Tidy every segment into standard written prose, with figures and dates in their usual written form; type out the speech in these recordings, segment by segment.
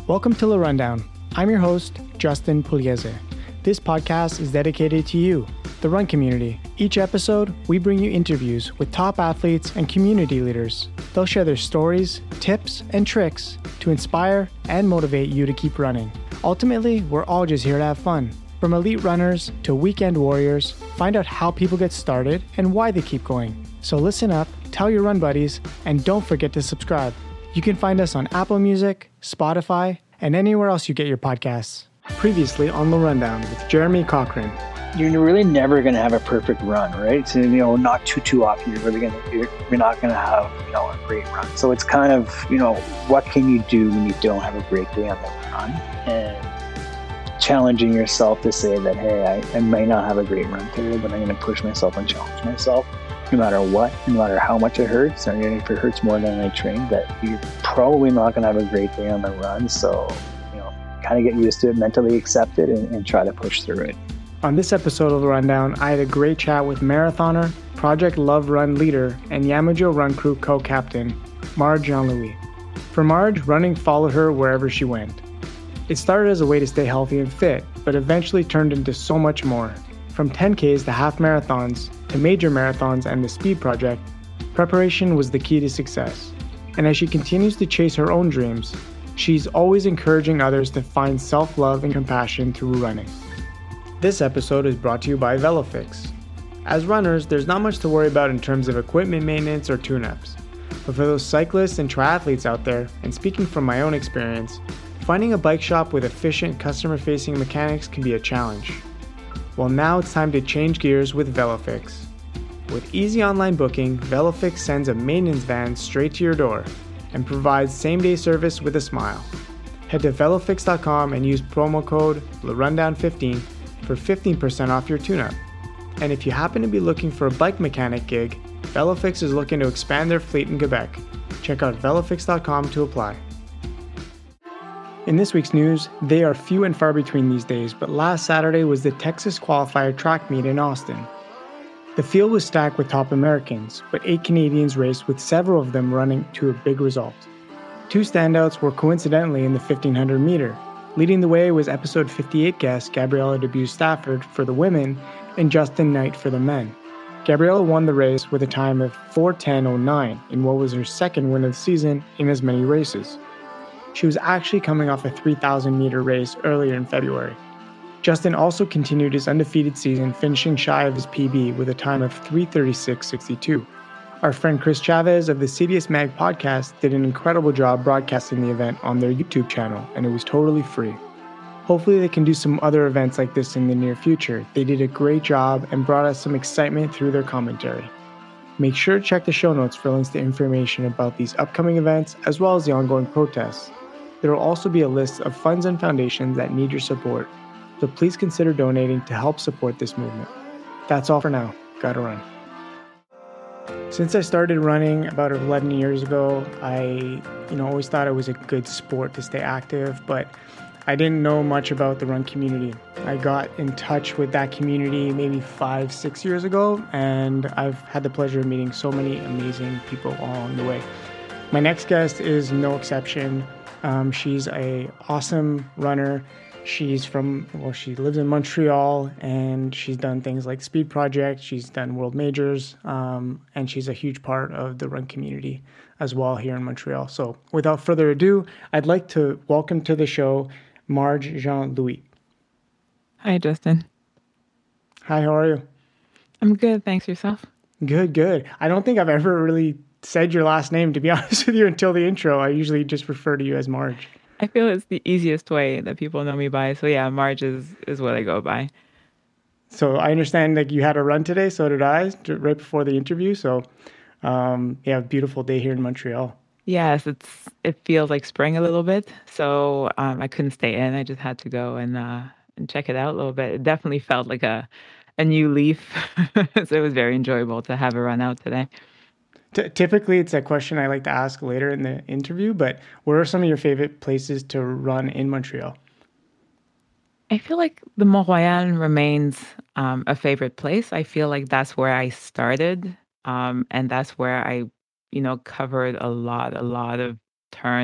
Welcome to The Rundown. I'm your host, Justin Pugliese. This podcast is dedicated to you, the run community. Each episode, we bring you interviews with top athletes and community leaders. They'll share their stories, tips, and tricks to inspire and motivate you to keep running. Ultimately, we're all just here to have fun. From elite runners to weekend warriors, find out how people get started and why they keep going. So listen up, tell your run buddies, and don't forget to subscribe. You can find us on Apple Music, Spotify, and anywhere else you get your podcasts. Previously on The Rundown with Jeremy Cochran. You're really never going to have a perfect run, right? So, not too often you're not going to have, a great run. So it's kind of, what can you do when you don't have a great day on the run? And challenging yourself to say that, hey, I may not have a great run today, but I'm going to push myself and challenge myself no matter what, no matter how much it hurts. And if it hurts more than I trained, that you're probably not going to have a great day on the run. So, kind of get used to it, mentally accept it, and try to push through it. On this episode of The Rundown, I had a great chat with marathoner, Project Love Run leader, and Yamajo Run Crew co-captain, Marge Jean-Louis. For Marge, running followed her wherever she went. It started as a way to stay healthy and fit, but eventually turned into so much more. From 10Ks to half marathons, to major marathons and the Speed Project, preparation was the key to success. And as she continues to chase her own dreams, she's always encouraging others to find self-love and compassion through running. This episode is brought to you by VeloFix. As runners, there's not much to worry about in terms of equipment maintenance or tune-ups. But for those cyclists and triathletes out there, and speaking from my own experience, finding a bike shop with efficient customer-facing mechanics can be a challenge. Well, now it's time to change gears with VeloFix. With easy online booking, VeloFix sends a maintenance van straight to your door and provides same-day service with a smile. Head to velofix.com and use promo code LaRundown15 for 15% off your tune-up. And if you happen to be looking for a bike mechanic gig, VeloFix is looking to expand their fleet in Quebec. Check out velofix.com to apply. In this week's news, they are few and far between these days, but last Saturday was the Texas Qualifier track meet in Austin. The field was stacked with top Americans, but 8 Canadians raced, with several of them running to a big result. 2 standouts were coincidentally in the 1500 meter. Leading the way was episode 58 guest Gabriella Debus-Stafford for the women and Justin Knight for the men. Gabriella won the race with a time of 4:10.09 in what was her second win of the season in as many races. She was actually coming off a 3,000 meter race earlier in February. Justin also continued his undefeated season, finishing shy of his PB with a time of 3:36.62. Our friend Chris Chavez of the CDS Mag podcast did an incredible job broadcasting the event on their YouTube channel, and it was totally free. Hopefully they can do some other events like this in the near future. They did a great job and brought us some excitement through their commentary. Make sure to check the show notes for links to information about these upcoming events as well as the ongoing protests. There will also be a list of funds and foundations that need your support, so please consider donating to help support this movement. That's all for now. Gotta run. Since I started running about 11 years ago, I always thought it was a good sport to stay active, but I didn't know much about the run community. I got in touch with that community maybe 5-6 years ago, and I've had the pleasure of meeting so many amazing people along the way. My next guest is no exception. She's an awesome runner. She lives in Montreal, and she's done things like Speed Project. She's done World Majors, and she's a huge part of the run community as well here in Montreal. So without further ado, I'd like to welcome to the show Marge Jean-Louis. Hi, Justin. Hi, how are you? I'm good, thanks. Yourself? Good. I don't think I've ever really said your last name, to be honest with you, until the intro. I usually just refer to you as Marge. I feel it's the easiest way that people know me by. So yeah, Marge is what I go by. So I understand you had a run today, so did I, right before the interview. So beautiful day here in Montreal. Yes, it feels like spring a little bit. So I couldn't stay in. I just had to go and check it out a little bit. It definitely felt like a new leaf. So it was very enjoyable to have a run out today. Typically, it's a question I like to ask later in the interview, but where are some of your favorite places to run in Montreal? I feel like the Mont-Royal remains a favorite place. I feel like that's where I started, and that's where I, covered a lot of turns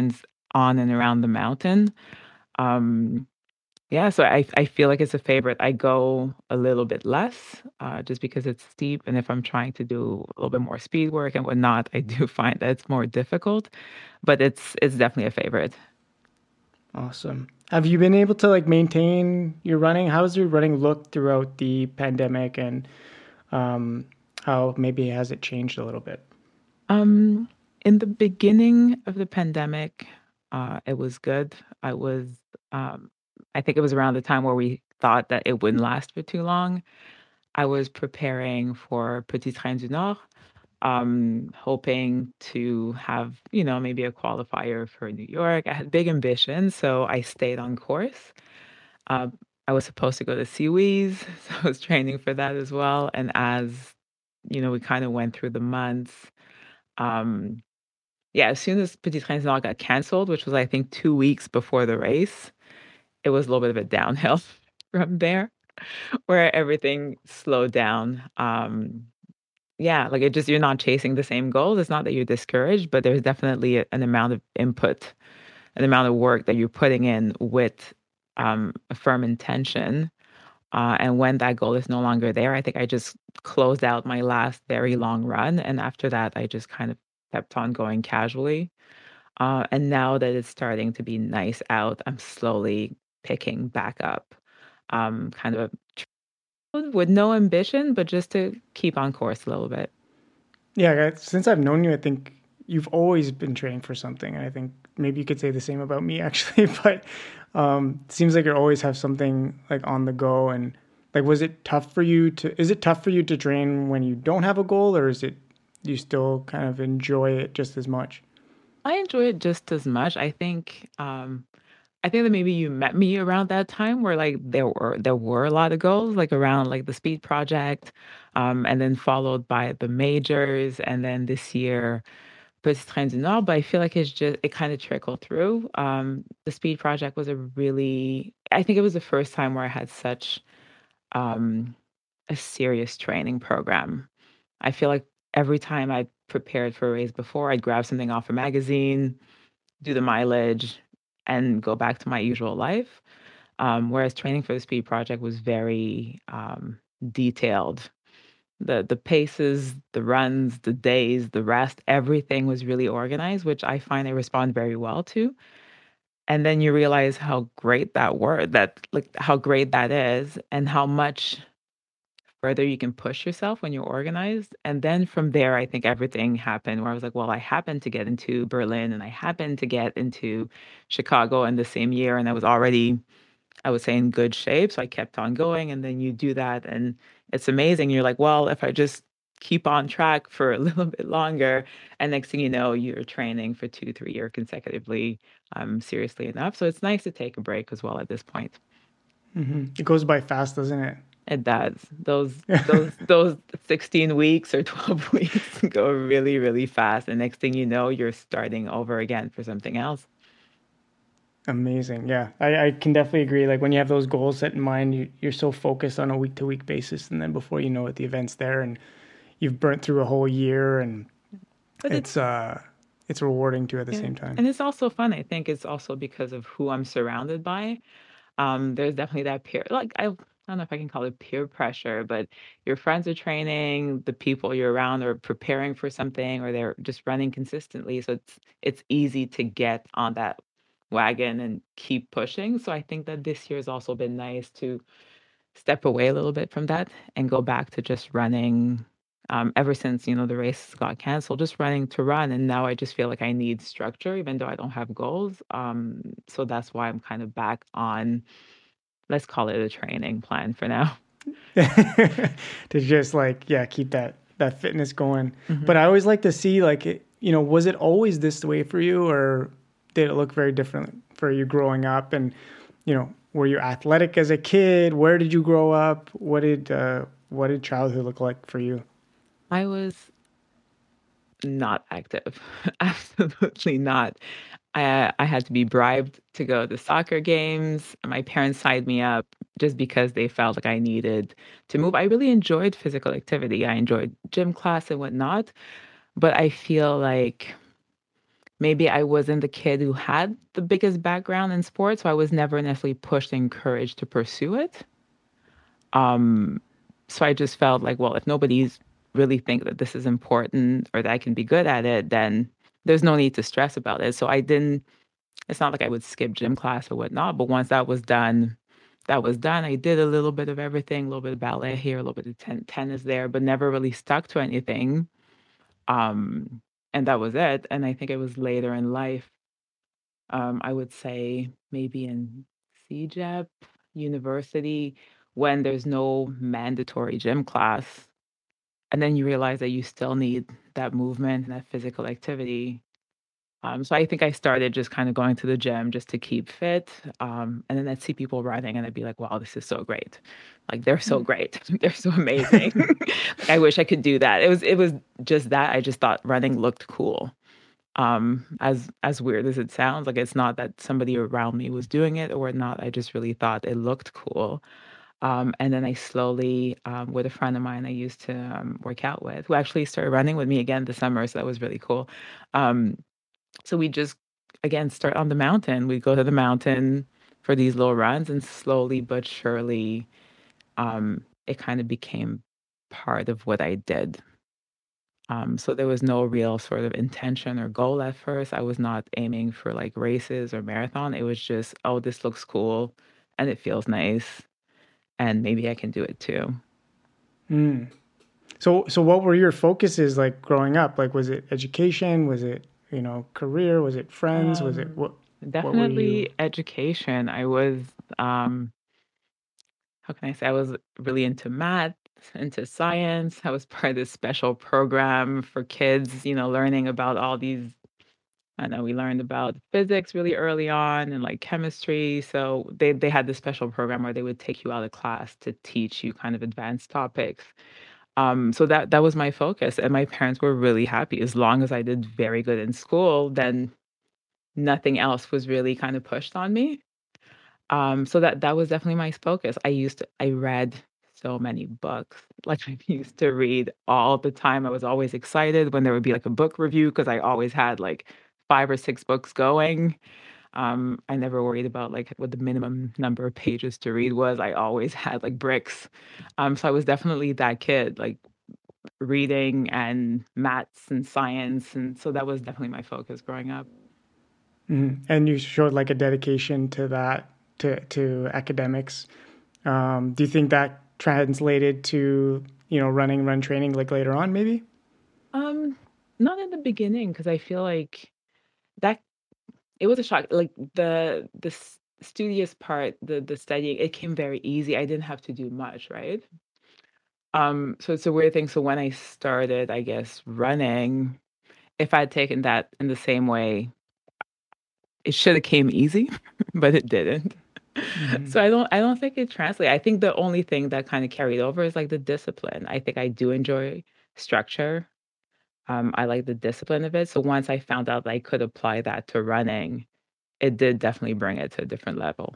on and around the mountain. Um, yeah, so I feel like it's a favorite. I go a little bit less, just because it's steep, and if I'm trying to do a little bit more speed work and whatnot, I do find that it's more difficult. But it's definitely a favorite. Awesome. Have you been able to like maintain your running? How's your running look throughout the pandemic, and um, how maybe has it changed a little bit? Um, in the beginning of the pandemic, it was good. Um, I think it was around the time where we thought that it wouldn't last for too long. I was preparing for Petit Train du Nord, hoping to have, maybe a qualifier for New York. I had big ambitions, so I stayed on course. Uh, I was supposed to go to Seawees, so I was training for that as well. And as we kind of went through the months. Um, yeah, as soon as Petit Train Nord got canceled, which was I think 2 weeks before the race, it was a little bit of a downhill from there, where everything slowed down. Yeah, like it just you're not chasing the same goals. It's not that you're discouraged, but there's definitely an amount of input, an amount of work that you're putting in with a firm intention. And when that goal is no longer there, I think I just closed out my last very long run. And after that, I just kind of kept on going casually. And now that it's starting to be nice out, I'm slowly picking back up. Kind of with no ambition, but just to keep on course a little bit. Yeah, since I've known you, I think you've always been training for something. And I think maybe you could say the same about me actually, but it seems like you always have something like on the go. And like, is it tough for you to train when you don't have a goal, or is it, you still kind of enjoy it just as much? I enjoy it just as much. I think that maybe you met me around that time where like there were a lot of goals, like around like the speed project, and then followed by the majors, and then this year Petit Train du Nord. But I feel like it kind of trickled through. The speed project was I think it was the first time where I had such um, a serious training program. I feel like every time I prepared for a race before, I'd grab something off a magazine, do the mileage, and go back to my usual life. Whereas training for the speed project was very detailed. The paces, the runs, the days, the rest, everything was really organized, which I find I respond very well to. And then you realize how great how great that is, and how much further you can push yourself when you're organized. And then from there, I think everything happened where I was like, well, I happened to get into Berlin and I happened to get into Chicago in the same year. And I was already, I would say, in good shape. So I kept on going. And then you do that. And it's amazing. You're like, well, if I just keep on track for a little bit longer, and next thing you know, you're training for 2, 3 years consecutively, seriously enough. So it's nice to take a break as well at this point. It goes by fast, doesn't It does. Those it? those those 16 weeks or 12 weeks go really, really fast. And next thing you know, you're starting over again for something else. Amazing. Yeah, I can definitely agree. Like when you have those goals set in mind, you're so focused on a week to week basis. And then before you know it, the event's there and you've burnt through a whole year, and But it's it's rewarding too at the yeah, same time. and it's also fun. I think it's also because of who I'm surrounded by. There's definitely that I don't know if I can call it peer pressure, but your friends are training, the people you're around are preparing for something, or they're just running consistently. So it's easy to get on that wagon and keep pushing. So I think that this year has also been nice to step away a little bit from that and go back to just running. Ever since the race got canceled, just running to run, and now I just feel like I need structure, even though I don't have goals. So that's why I'm kind of back on, let's call it a training plan for now. To just like, yeah, keep that fitness going. Mhm. But I always like to see like was it always this way for you, or did it look very different for you growing up? And were you athletic as a kid? Where did you grow up? What did childhood look like for you? I was not active. Absolutely not. I had to be bribed to go to soccer games. My parents signed me up just because they felt like I needed to move. I really enjoyed physical activity. I enjoyed gym class and whatnot, but I feel like maybe I wasn't the kid who had the biggest background in sports, so I was never necessarily pushed and encouraged to pursue it. Um, so I just felt like, well, if nobody's really think that this is important or that I can be good at it, then there's no need to stress about it. So I didn't, it's not like I would skip gym class or whatnot, but once that was done, that was done. I did a little bit of everything, a little bit of ballet here, a little bit of tennis there, but never really stuck to anything. Um, and that was it. And I think it was later in life, I would say maybe in CJEP, university, when there's no mandatory gym class. And then you realize that you still need that movement and that physical activity. So I think I started just kind of going to the gym just to keep fit. And then I'd see people running and I'd be like, wow, this is so great. Like they're so great. They're so amazing. Like, I wish I could do that. It was just that. I just thought running looked cool. As weird as it sounds, like it's not that somebody around me was doing it or not. I just really thought it looked cool. And then I slowly, with a friend of mine I used to work out with, who actually started running with me again this summer, so that was really cool. Um, so we just again start on the mountain. We go to the mountain for these little runs, and slowly but surely, it kind of became part of what I did. So there was no real sort of intention or goal at first. I was not aiming for like races or marathon. It was just, oh, this looks cool and it feels nice, and maybe I can do it too. Mm. So what were your focuses like growing up? Like, was it education? Was it, career? Was it friends? Was it Um, what were you? Definitely education. I was, um, how can I say, I was really into math, into science. I was part of this special program for kids, learning about all these. I know we learned about physics really early on and like chemistry. So they had this special program where they would take you out of class to teach you kind of advanced topics. So that was my focus, and my parents were really happy. As long as I did very good in school, then nothing else was really kind of pushed on me. So that was definitely my focus. I read so many books. Like I used to read all the time. I was always excited when there would be like a book review because I always had like 5 or 6 books going. I never worried about like what the minimum number of pages to read was. I always had like bricks. So I was definitely that kid, like reading and maths and science, and so that was definitely my focus growing up. Mhm. And you showed like a dedication to that, to academics. Do you think that translated to, run training like later on, maybe? Um, Not in the beginning because I feel like that it was a shock. Like the studious part, the studying, it came very easy. I didn't have to do much, right? So it's a weird thing. So when I started, I guess, running, if I'd taken that in the same way, it should have came easy, but it didn't. Hmm. So I don't think it translates. I think the only thing that kind of carried over is like the discipline. I think I do enjoy structure. I like the discipline of it. So once I found out that I could apply that to running, it did definitely bring it to a different level.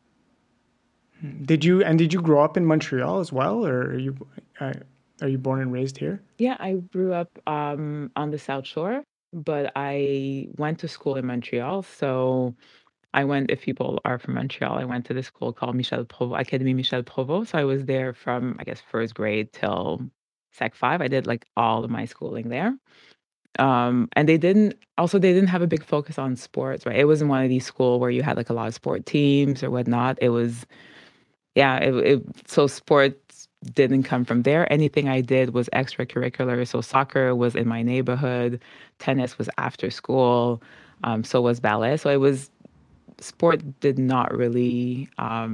Did you grow up in Montreal as well, or uh, are you born and raised here? Yeah, I grew up on the South Shore, but I went to school in Montreal. So I went, if people are from Montreal, I went to this school called Michel Provost, Académie Michel Provost. So I was there from, I guess, first grade till Sec 5. I did like all of my schooling there. And they didn't have a big focus on sports, right? It wasn't one of these schools where you had like a lot of sport teams or whatnot. It was, yeah, so sports didn't come from there. Anything I did was extracurricular. So soccer was in my neighborhood, tennis was after school, so was ballet. So it was sport did not really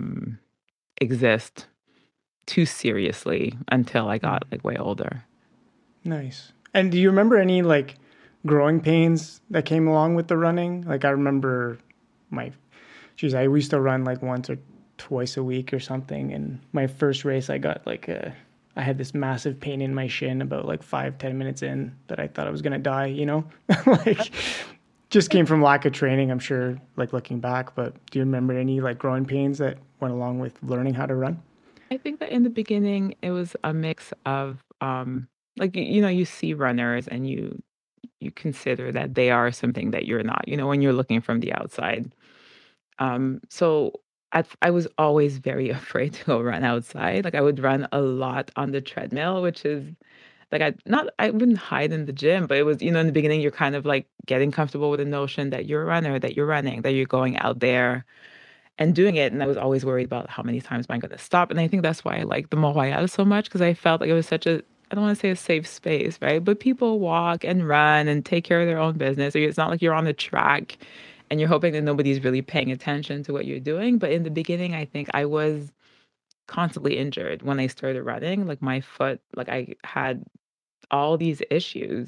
exist too seriously until I got Mm. like way older. Nice. And do you remember any like growing pains that came along with the running? Like I remember my, geez, I used to run like once or twice a week or something. And my first race, I had this massive pain in my shin about like 5, 10 minutes in that I thought I was gonna die. Like just came from lack of training, I'm sure. Like looking back, but do you remember any like growing pains that went along with learning how to run? I think that in the beginning it was a mix of like you see runners and you consider that they are something that you're not, when you're looking from the outside. So I was always very afraid to go run outside. Like I would run a lot on the treadmill, which is like I wouldn't hide in the gym, but it was, in the beginning you're kind of like getting comfortable with the notion that you're a runner, that you're running, that you're going out there and doing it. And I was always worried about how many times am I going to stop. And I think that's why I like the Mont Royal so much, because I felt like it was such a, I don't want to say a safe space, right? But people walk and run and take care of their own business. It's not like you're on the track and you're hoping that nobody's really paying attention to what you're doing. But in the beginning, I think I was constantly injured when I started running. Like my foot, like I had all these issues.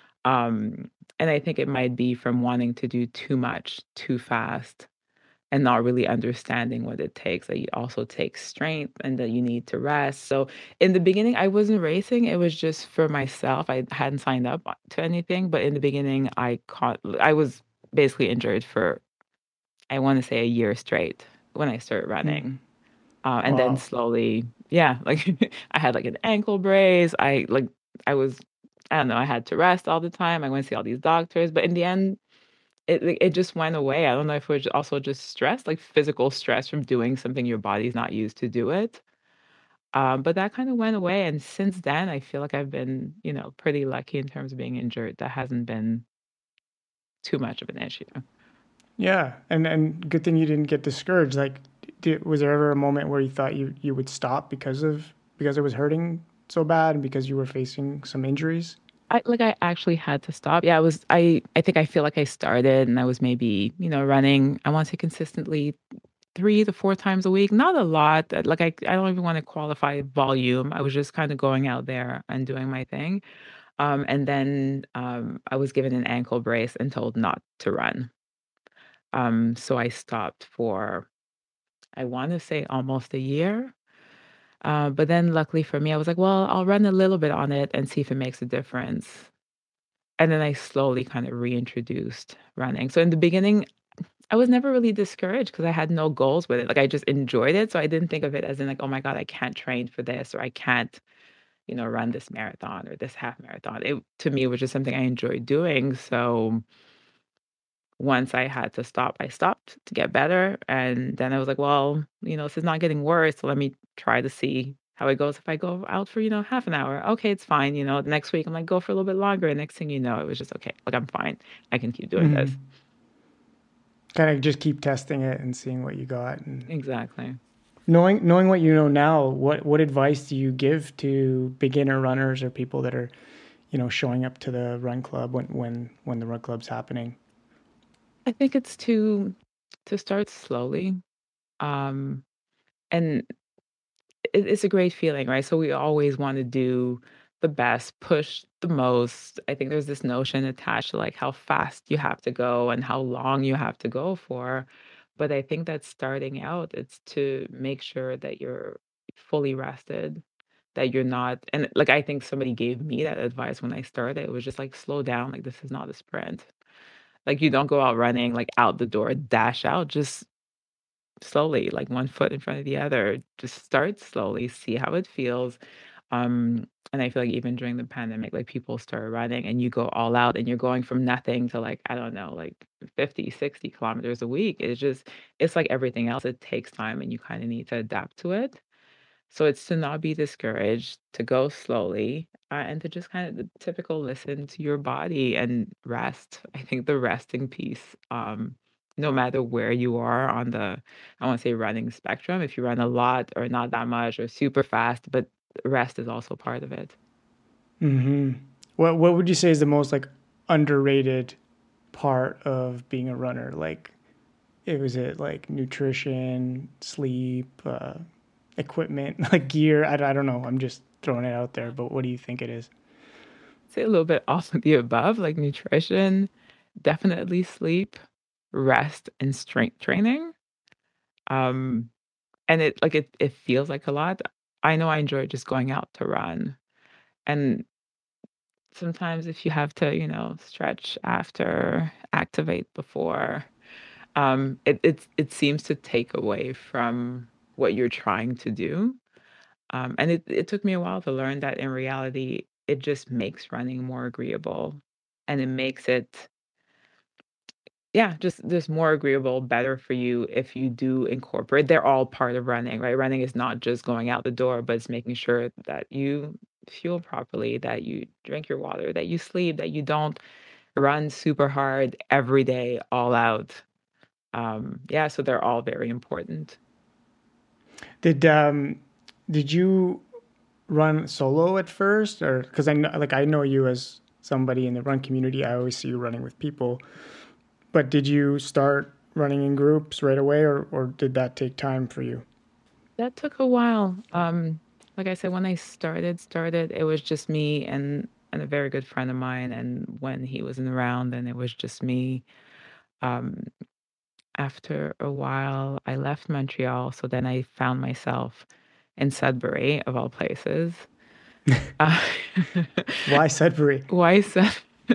And I think it might be from wanting to do too much too fast and not really understanding what it takes. That you also take strength and that you need to rest. So in the beginning, I wasn't racing. It was just for myself. I hadn't signed up to anything, but in the beginning, I was basically injured for, I want to say, a year straight when I started Mm. running. And then Wow. slowly, yeah, like I had like an ankle brace. I was, I don't know, I had to rest all the time. I went to see all these doctors, but in the end, it just went away. I don't know if it was also just stress, like physical stress from doing something your body's not used to do it. But that kind of went away. And since then, I feel like I've been, pretty lucky in terms of being injured. That hasn't been too much of an issue. Yeah, and good thing you didn't get discouraged. Like, was there ever a moment where you thought you would stop because it was hurting so bad and because you were facing some injuries? I actually had to stop. Yeah, I think I feel like I started and I was maybe, running, I want to say consistently 3 to 4 times a week. Not a lot. I don't even want to qualify volume. I was just kind of going out there and doing my thing. And then I was given an ankle brace and told not to run. So I stopped for, I want to say, almost a year. But then luckily for me, I was like, well, I'll run a little bit on it and see if it makes a difference. And then I slowly kind of reintroduced running. So in the beginning, I was never really discouraged because I had no goals with it. Like I just enjoyed it. So I didn't think of it as in like, oh my God, I can't train for this or I can't, run this marathon or this half marathon. It to me was just something I enjoyed doing. So once I had to stop, I stopped to get better. And then I was like, well, this is not getting worse. So let me try to see how it goes if I go out for, half an hour. Okay, it's fine. The next week I'm like, go for a little bit longer. And next thing you know, it was just okay. Like I'm fine. I can keep doing this. Mm. Kind of just keep testing it and seeing what you got, and Exactly. knowing what you know now. What advice do you give to beginner runners or people that are, showing up to the run club when the run club's happening? I think it's to start slowly. Um, and it's a great feeling, right? So we always want to do the best, push the most. I think there's this notion attached to like how fast you have to go and how long you have to go for. But I think that starting out, it's to make sure that you're fully rested, that you're not, and like I think somebody gave me that advice when I started. It was just like slow down, like this is not a sprint. Like you don't go out running like out the door, dash out, just slowly, like one foot in front of the other. Just start slowly, see how it feels. And I feel like even during the pandemic, like people start running and you go all out and you're going from nothing to like, I don't know, like 50, 60 kilometers a week. It's like everything else. It takes time and you kind of need to adapt to it. So it's to not be discouraged, to go slowly, and to just kind of the typical listen to your body and rest. I think the resting piece, no matter where you are on the, I want to say running spectrum, if you run a lot or not that much or super fast, but rest is also part of it. Hmm. What would you say is the most like underrated part of being a runner? Like, was it like nutrition, sleep, equipment, like gear? I don't know. I'm just throwing it out there, but what do you think it is? Say a little bit all of the above, like nutrition, definitely sleep, rest, and strength training. Um, And it feels like a lot. I know I enjoy just going out to run, and sometimes if you have to, stretch after, activate before, it seems to take away from what you're trying to do. And it took me a while to learn that in reality, it just makes running more agreeable. and it makes it, yeah, just more agreeable, better for you if you do incorporate. They're all part of running, right? Running is not just going out the door, but it's making sure that you fuel properly, that you drink your water, that you sleep, that you don't run super hard every day, all out. Yeah, so they're all very important. Did did you run solo at first, or because I know you as somebody in the run community, I always see you running with people. But did you start running in groups right away, or did that take time for you? That took a while. Like I said, when I started, it was just me and a very good friend of mine. And when he wasn't around, then it was just me. Um, After a while, I left Montreal, so then I found myself in Sudbury, of all places. Uh, Why Sudbury? why Sud?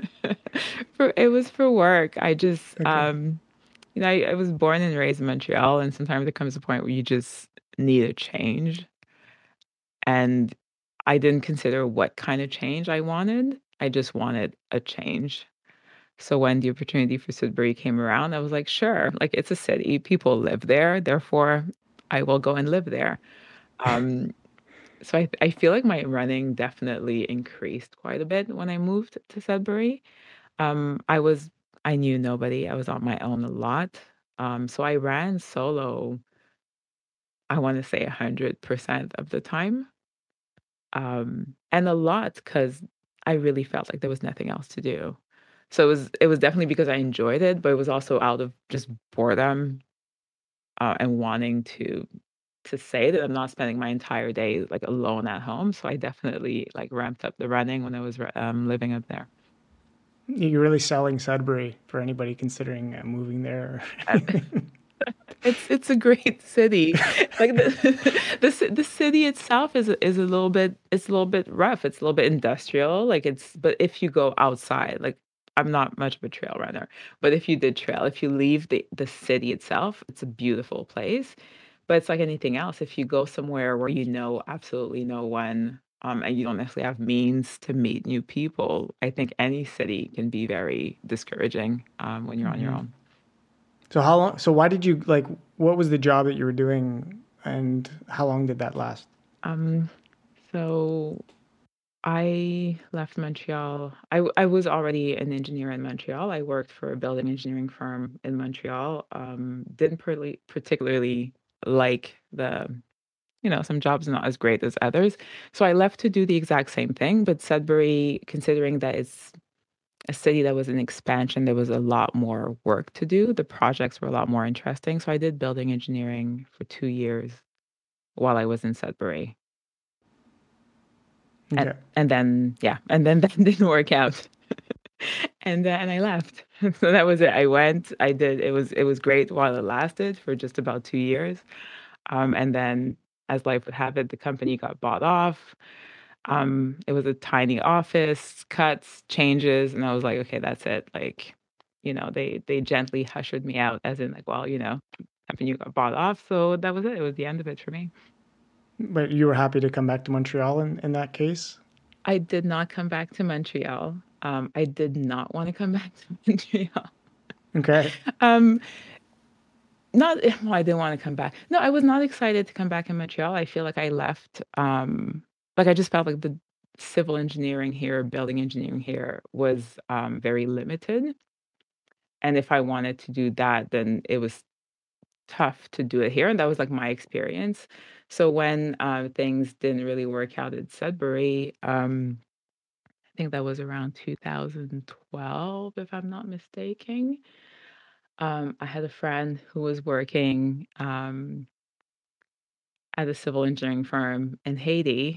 It was for work. Okay. I was born and raised in Montreal, and sometimes there comes a point where you just need a change. And I didn't consider what kind of change I wanted. I just wanted a change. So when the opportunity for Sudbury came around, I was like, sure, like it's a city, people live there, therefore I will go and live there. Um, so I feel like my running definitely increased quite a bit when I moved to Sudbury. Um, I was I knew nobody. I was on my own a lot. So I ran solo, I want to say 100% of the time. And a lot because I really felt like there was nothing else to do. So it was definitely because I enjoyed it, but it was also out of just boredom, and wanting to say that I'm not spending my entire day like alone at home. So I definitely like ramped up the running when I was living up there. You're really selling Sudbury for anybody considering moving there. Uh, it's a great city. Like the city itself is a little bit, it's a little bit rough. It's a little bit industrial. Like it's, but if you go outside, like I'm not much of a trail runner, but if you did trail, if you leave the city itself, it's a beautiful place. But it's like anything else. If you go somewhere where you know absolutely no one, and you don't necessarily have means to meet new people, I think any city can be very discouraging, when you're on your Hmm. own. So how long? So why did you like? What was the job that you were doing, and how long did that last? Um, so I left Montreal. I was already an engineer in Montreal. I worked for a building engineering firm in Montreal. Didn't particularly like some jobs not as great as others. So I left to do the exact same thing. But Sudbury, considering that it's a city that was in expansion, there was a lot more work to do. The projects were a lot more interesting. So I did building engineering for 2 years while I was in Sudbury. And Okay. and then yeah, and then that didn't work out. And I left. So that was it. I went, I did, it was great while it lasted for just about 2 years. And then as life would have it, the company got bought off. It was a tiny office, cuts, changes, and I was like, okay, that's it. Like, they gently hushed me out, as in like, well, company got bought off, so that was it. It was the end of it for me. But you were happy to come back to Montreal in that case? I did not come back to Montreal. I did not want to come back to Montreal. Okay. Um, not well, I didn't want to come back. No, I was not excited to come back in Montreal. I feel like I left. Like I just felt like the civil engineering here, building engineering here was very limited. And if I wanted to do that, then it was tough to do it here. And that was like my experience. So when things didn't really work out at Sudbury, I think that was around 2012, if I'm not mistaken. I had a friend who was working at a civil engineering firm in Haiti,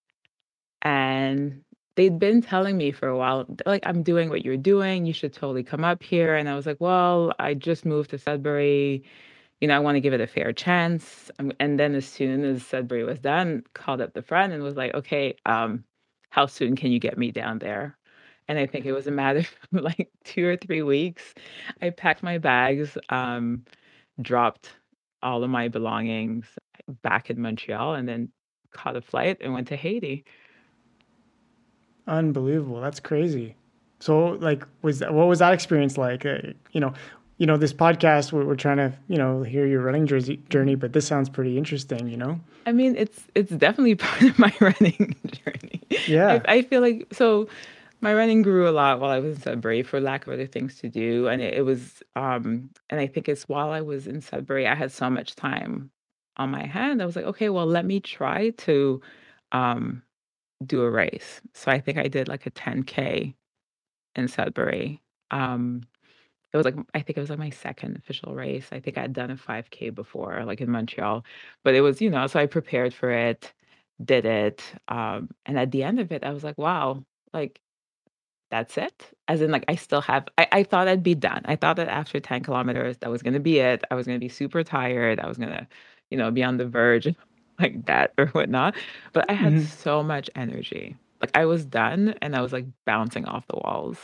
and they'd been telling me for a while, like, I'm doing what you're doing. You should totally come up here. And I was like, well, I just moved to Sudbury. I want to give it a fair chance. And then as soon as Sudbury was done, called up the friend and was like, okay, how soon can you get me down there? And I think it was a matter of like 2 or 3 weeks. I packed my bags, dropped all of my belongings back in Montreal, and then caught a flight and went to Haiti. Unbelievable. That's crazy. So, like, what was that experience like? This podcast we're trying to hear your running journey, Mhm. but this sounds pretty interesting. I mean, it's definitely part of my running journey. I Yeah. I feel like so my running grew a lot while I was in Sudbury for lack of other things to do, and it was and I think it's while I was in Sudbury, I had so much time on my hand. I was like, okay, well, let me try to um do a race. So I think I did like a 10K in Sudbury. Um, it was like I think it was like my second official race. I think I'd done a 5K before, like in Montreal, but it was, so I prepared for it, did it, and at the end of it, I was like, wow, like that's it. As in, like I still have. I thought I'd be done. I thought that after 10 kilometers, that was gonna be it. I was gonna be super tired. I was gonna, be on the verge like that or whatnot. But I had Hmm. so much energy. Like I was done and I was like bouncing off the walls.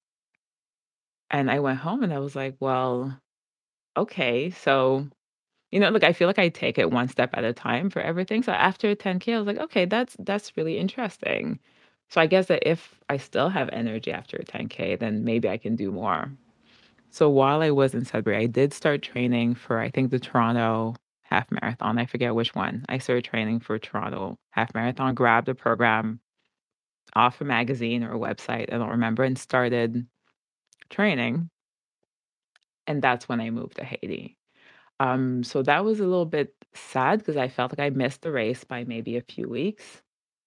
And I went home and I was like, well, okay, so look, I feel like I take it one step at a time for everything. So after 10K, I was like, okay, that's really interesting. So I guess that if I still have energy after 10K, then maybe I can do more. So while I was in Sudbury, I did start training for I think the Toronto half marathon. I forget which one. I started training for Toronto half marathon, grabbed a program off a magazine or a website, I don't remember, and started training. And that's when I moved to Haiti. So that was a little bit sad because I felt like I missed the race by maybe a few weeks.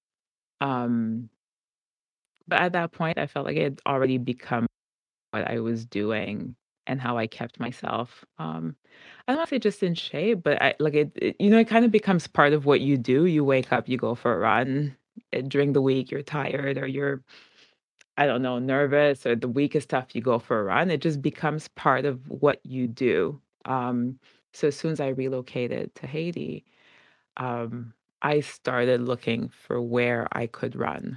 Um, but at that point, I felt like it had already become what I was doing and how I kept myself. I don't want to say just in shape, but I like it kind of becomes part of what you do. You wake up, you go for a run. During the week, you're tired or you're, I don't know, nervous or the week is tough, you go for a run. It just becomes part of what you do. So as soon as I relocated to Haiti, um, I started looking for where I could run.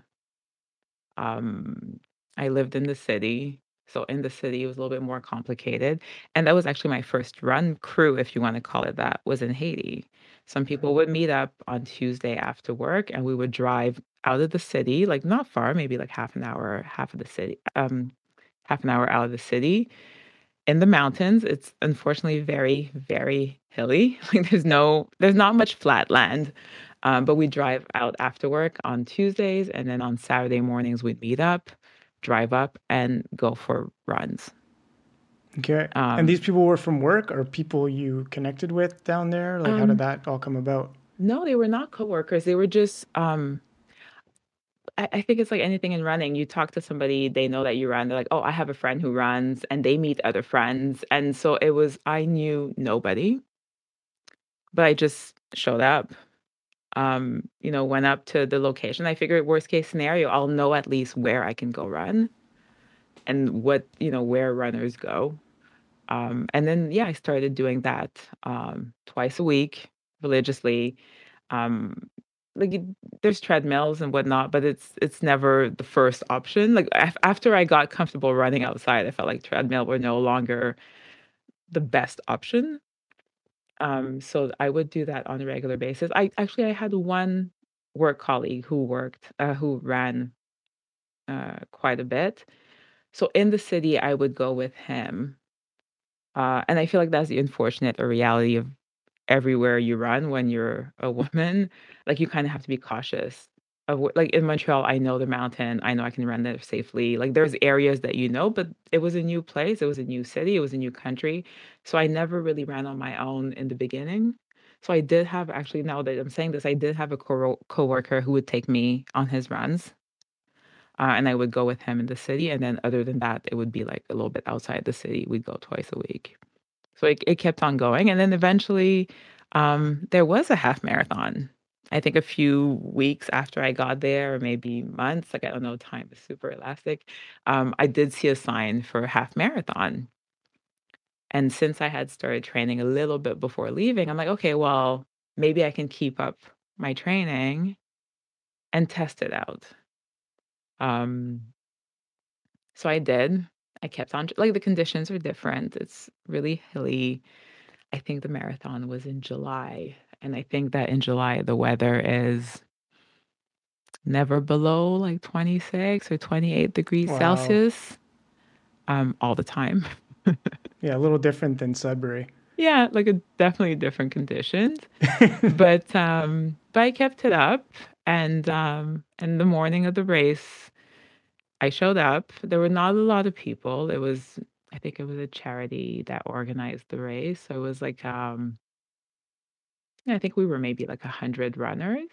Um, I lived in the city. So in the city, it was a little bit more complicated. And that was actually my first run crew, if you want to call it that, was in Haiti. Some people would meet up on Tuesday after work and we would drive out of the city, like not far, maybe like half an hour, half an hour out of the city in the mountains. It's unfortunately very, very hilly. Like there's not much flat land. But we drive out after work on Tuesdays, and then on Saturday mornings we'd meet up, drive up, and go for runs. Okay. And these Um, people were from work or people you connected with down there? Like, how did um, that all come about? no, they were not coworkers. They were just I think it's like anything in running. You talk to somebody, they know that you run. They're like, "Oh, I have a friend who runs," and they meet other friends. And so I knew nobody, but I just showed up. Went up to the location. I figured worst case scenario, I'll know at least where I can go run and where runners go. And then yeah, I started doing that twice a week religiously. Um, like there's treadmills and whatnot, but it's never the first option. Like after I got comfortable running outside, I felt like treadmill were no longer the best option. So I would do that on a regular basis. I had one work colleague who ran quite a bit. So in the city, I would go with him. And I feel like that's the unfortunate reality of everywhere you run when you're a woman. Like you kind of have to be cautious of like in Montreal, I know the mountain. I know I can run there safely. Like there's areas that but it was a new place, it was a new city, it was a new country. So I never really ran on my own in the beginning. So I did have actually now that I'm saying this, I did have a coworker who would take me on his runs. And I would go with him in the city. And then other than that, it would be like a little bit outside the city. We'd go twice a week. So it kept on going. And then eventually, there was a half marathon. I think a few weeks after I got there, or maybe months, like I don't know, time is super elastic. I did see a sign for a half marathon. And since I had started training a little bit before leaving, I'm like, okay, well, maybe I can keep up my training and test it out. Um, so I did. I kept on, like, the conditions are different. It's really hilly. I think the marathon was in July, and I think that in July, the weather is never below like 26 or 28 degrees Wow. Celsius, all the time. Yeah, a little different than Sudbury. Yeah, like a definitely different conditions. But I kept it up, and in the morning of the race, I showed up. There were not a lot of people. I think it was a charity that organized the race. So it was like I think we were maybe like 100 runners.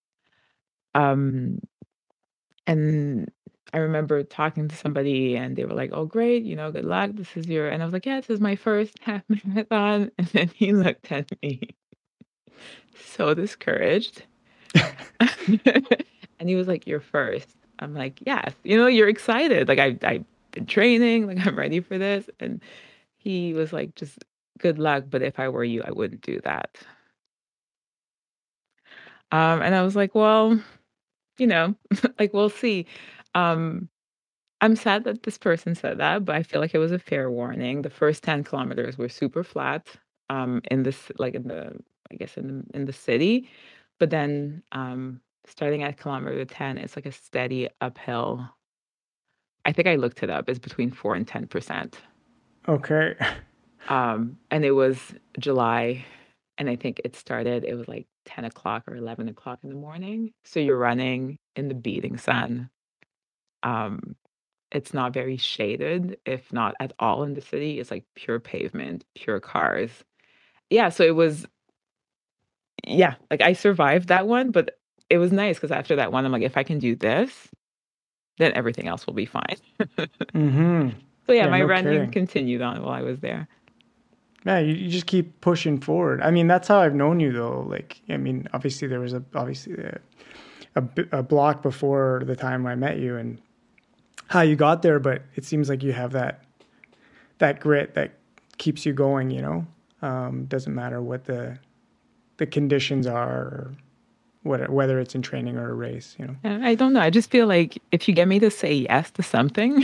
Um and I remember talking to somebody and they were like, "Oh great, good luck. This is your," and I was like, "Yeah, this is my first half marathon." And then he looked at me so discouraged. And he was like, "You're first." I'm like, "Yes, you're excited. Like I've been training, like I'm ready for this." And he was like, "Just good luck, but if I were you, I wouldn't do that." And I was like, "Well, like we'll see." Um, I'm sad that this person said that, but I feel like it was a fair warning. The first 10 kilometers were super flat, in this, like in the, I guess in the city, but then starting at kilometer 10, it's like a steady uphill. I think I looked it up. It's between 4 and 10%. Okay. And it was July, and I think it was like 10 o'clock or 11 o'clock in the morning. So you're running in the beating sun. Um, it's not very shaded, if not at all in the city. It's like pure pavement, pure cars. Yeah, so it was, yeah, like I survived that one, but it was nice because after that one, I'm like, if I can do this, then everything else will be fine. Mm-hmm. So yeah, Yeah, my no running kidding. continued on while I was there. Yeah, you just keep pushing forward. I mean, that's how I've known you though. Like, I mean, obviously there was a block before the time I met you and how you got there, but it seems like you have that grit that keeps you going, doesn't matter what the conditions are or whether it's in training or a race. And I don't know. I just feel like if you get me to say yes to something,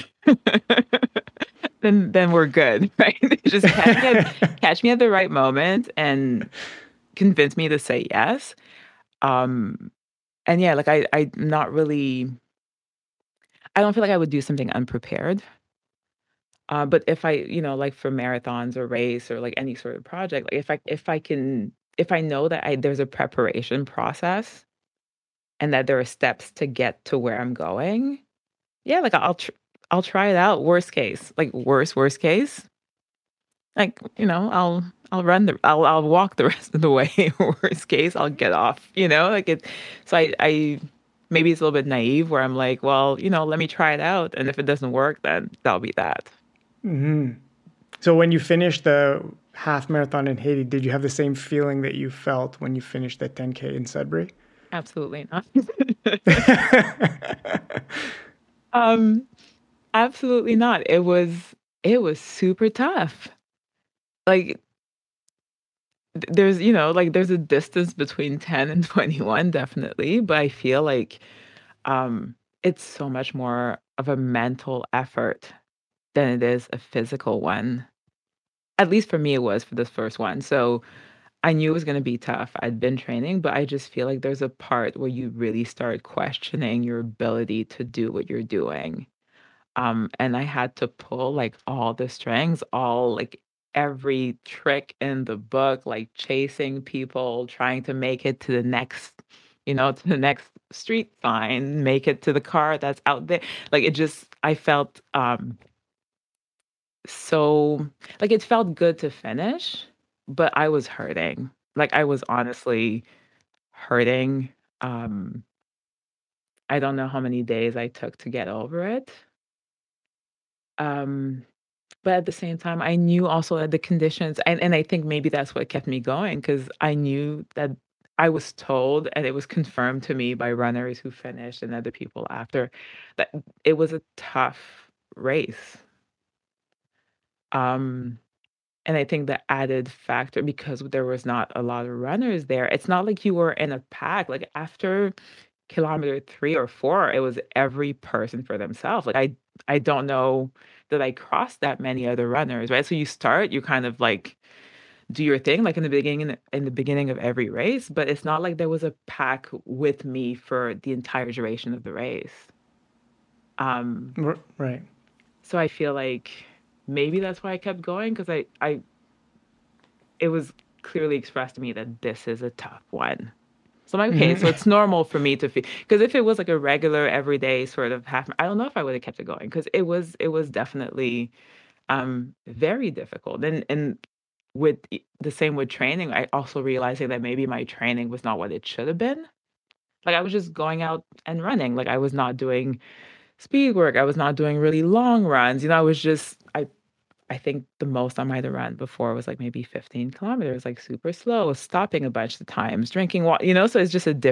then we're good, right? Just catch me at the right moment and convince me to say yes. Um, and yeah, like I'm not really. I don't feel like I would do something unprepared. But if I, like for marathons or race or like any sort of project, like if I know that there's a preparation process and that there are steps to get to where I'm going, yeah, like I'll try it out. Worst case, like worst case, like I'll walk the rest of the way. Worst case, I'll get off. Like it. So I maybe it's a little bit naive where I'm like, well, let me try it out, and if it doesn't work, then that'll be that. Hmm. So when you finished the half marathon in Haiti, did you have the same feeling that you felt when you finished that 10K in Sudbury? Absolutely not. Um, Absolutely not. It was super tough. Like there's, like there's a distance between 10 and 21 definitely, but I feel like it's so much more of a mental effort than it is a physical one. At least for me it was for this first one. So I knew it was going to be tough. I'd been training, but I just feel like there's a part where you really start questioning your ability to do what you're doing. And I had to pull like all the strings, all like every trick in the book, like chasing people, trying to make it to the next, to the next street sign, make it to the car that's out there. Like it just, I felt so like it felt good to finish, but I was hurting. Like I was honestly hurting. Um, I don't know how many days I took to get over it. Um, But at the same time, I knew also that the conditions, and I think maybe that's what kept me going because I knew that I was told and it was confirmed to me by runners who finished and other people after that it was a tough race. Um, and I think the added factor because there was not a lot of runners there, it's not like you were in a pack. Like after kilometer 3 or 4, it was every person for themselves. Like I don't know that I crossed that many other runners, right? So you start, you're kind of like do your thing like in the beginning of every race, but it's not like there was a pack with me for the entire duration of the race. Um, Right. so I feel like maybe that's why I kept going because I it was clearly expressed to me that this is a tough one. So I'm like, okay, so Hmm. it's normal for me to feel because if it was like a regular everyday sort of half, I don't know if I would have kept it going because it was definitely very difficult. And with the same with training, I also realizing that maybe my training was not what it should have been. Like I was just going out and running. Like I was not doing speed work. I was not doing really long runs. I was just I think the most I might have run before was like maybe 15 kilometers, like super slow, stopping a bunch of times, drinking water. So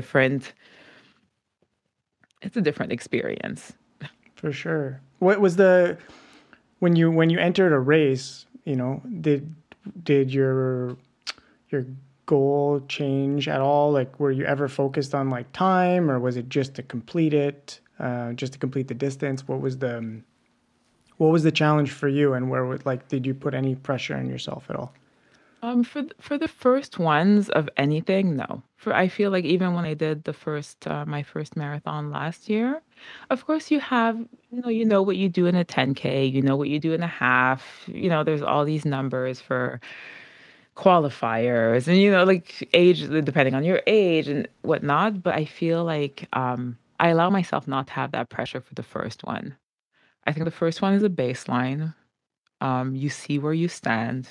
it's a different experience. For sure. What was the when you entered a race? Did your goal change at all? Like, were you ever focused on like time, or was it just to complete it, just to complete the distance? What was the challenge for you, and where would like did you put any pressure on yourself at all? For the first ones of anything, no. For I feel like even when I did my first marathon last year, of course you know what you do in a 10K, you know what you do in a half, there's all these numbers for qualifiers and like age depending on your age and whatnot. But I feel like I allow myself not to have that pressure for the first one. I think the first one is a baseline. You see where you stand.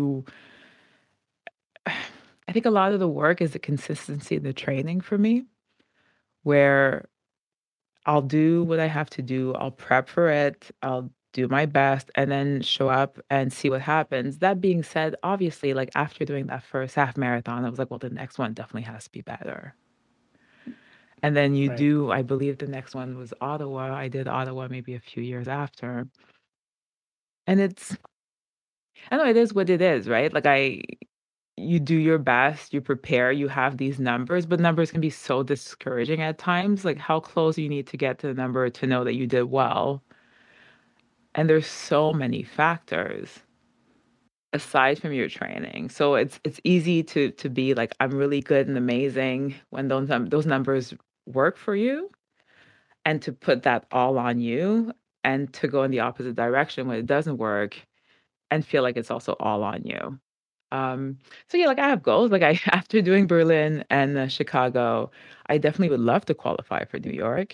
I think a lot of the work is the consistency in the training for me, where I'll do what I have to do, I'll prep for it, I'll do my best, and then show up and see what happens. That being said, obviously, like after doing that first half marathon, I was like, well, the next one definitely has to be better. And then Right. I believe the next one was Ottawa. I did Ottawa maybe a few years after. And I know it is what it is, right? You do your best, you prepare, you have these numbers, but numbers can be so discouraging at times. Like how close you need to get to the number to know that you did well. And there's so many factors aside from your training. So it's easy to be like, I'm really good and amazing when those numbers work for you, and to put that all on you, and to go in the opposite direction when it doesn't work and feel like it's also all on you. Um, so yeah, like I have goals. Like I after doing Berlin and Chicago, I definitely would love to qualify for New York,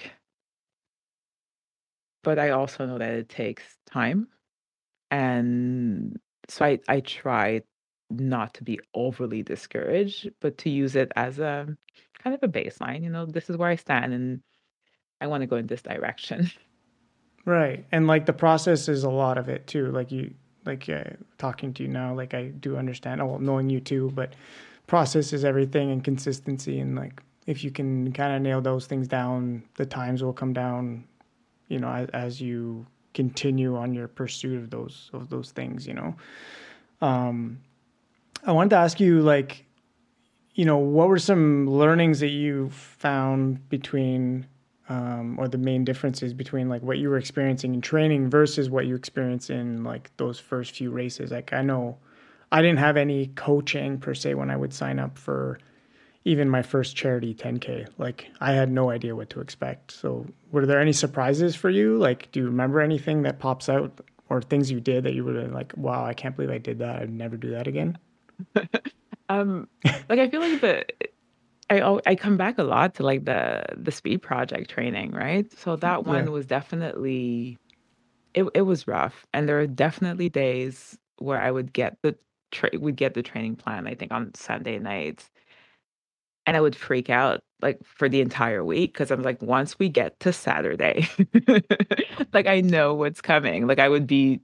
but I also know that it takes time, and so I try not to be overly discouraged, but to use it as a kind of a baseline. This is where I stand, and I want to go in this direction. Right. And like the process is a lot of it too. Talking to you now, like I do understand. Oh, well, knowing you too, but process is everything, and consistency. And like if you can kind of nail those things down, the times will come down. As you continue on your pursuit of those things. Um, I wanted to ask you, like, what were some learnings that you found between, or the main differences between like what you were experiencing in training versus what you experienced in like those first few races? Like, I know I didn't have any coaching per se when I would sign up for even my first charity 10K. Like, I had no idea what to expect. So, were there any surprises for you? Like, do you remember anything that pops out, or things you did that you were like, wow, I can't believe I did that. I'd never do that again? Um, like I feel like I come back a lot to like the speed project training, right? So that Yeah. one was definitely it was rough, and there are definitely days where I would get the training plan, I think on Sunday nights, and I would freak out like for the entire week because I'm like, once we get to Saturday, like I know what's coming. Like I would be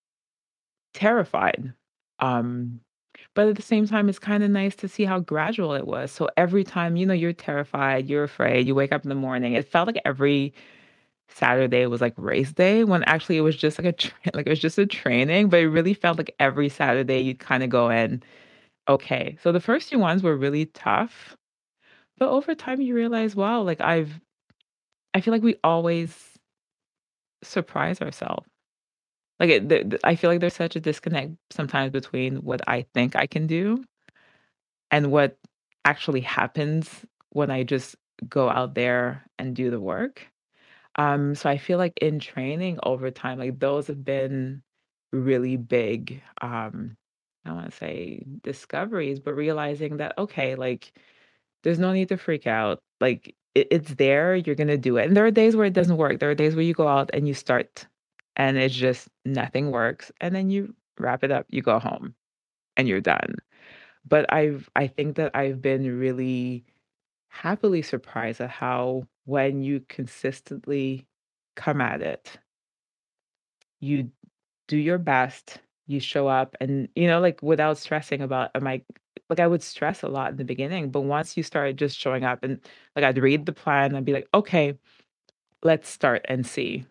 terrified. Um, but at the same time, it's kind of nice to see how gradual it was. So every time, you're terrified, you're afraid, you wake up in the morning. It felt like every Saturday was like race day when actually it was just like like it was just a training, but it really felt like every Saturday you'd kind of go in, okay. So the first few ones were really tough, but over time you realize, wow, like I feel like we always surprise ourselves. Like I feel like there's such a disconnect sometimes between what I think I can do and what actually happens when I just go out there and do the work. So I feel like in training over time, like those have been really big, I don't want to say discoveries, but realizing that, okay, like there's no need to freak out. Like it's there, you're gonna do it. And there are days where it doesn't work. There are days where you go out and you start and it's just nothing works. And then you wrap it up, you go home and you're done. But I think that I've been really happily surprised at how when you consistently come at it, you do your best, you show up and like without stressing about am I like I would stress a lot in the beginning, but once you started just showing up and like I'd read the plan and be like, okay, let's start and see.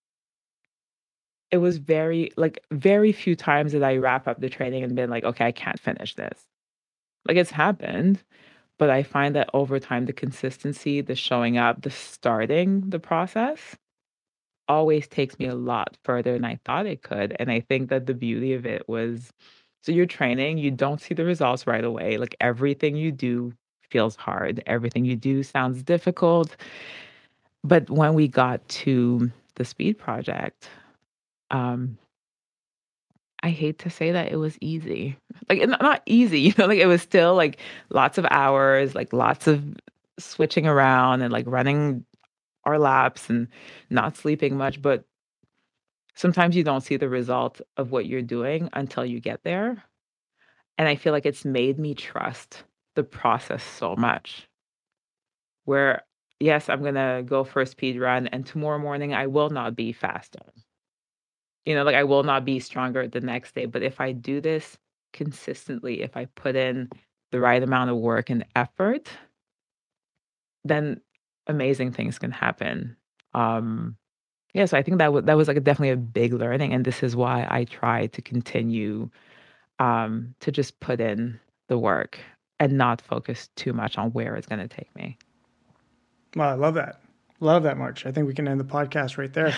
It was very few times that I wrap up the training and been like, okay, I can't finish this. Like it's happened, but I find that over time, the consistency, the showing up, the starting the process always takes me a lot further than I thought it could. And I think that the beauty of it was so you're training, you don't see the results right away. Like everything you do feels hard, everything you do sounds difficult. But when we got to the speed project, um, I hate to say that it was easy. Like not easy, like it was still like lots of hours, like lots of switching around and like running our laps and not sleeping much, but sometimes you don't see the result of what you're doing until you get there. And I feel like it's made me trust the process so much. Where yes, I'm going to go for a speed run and tomorrow morning I will not be faster. Like I will not be stronger the next day. But if I do this consistently, if I put in the right amount of work and effort, then amazing things can happen. Um, yeah, so I think that was like definitely a big learning, and this is why I try to continue to just put in the work and not focus too much on where it's going to take me. Well, I love that. Love that, March. I think we can end the podcast right there.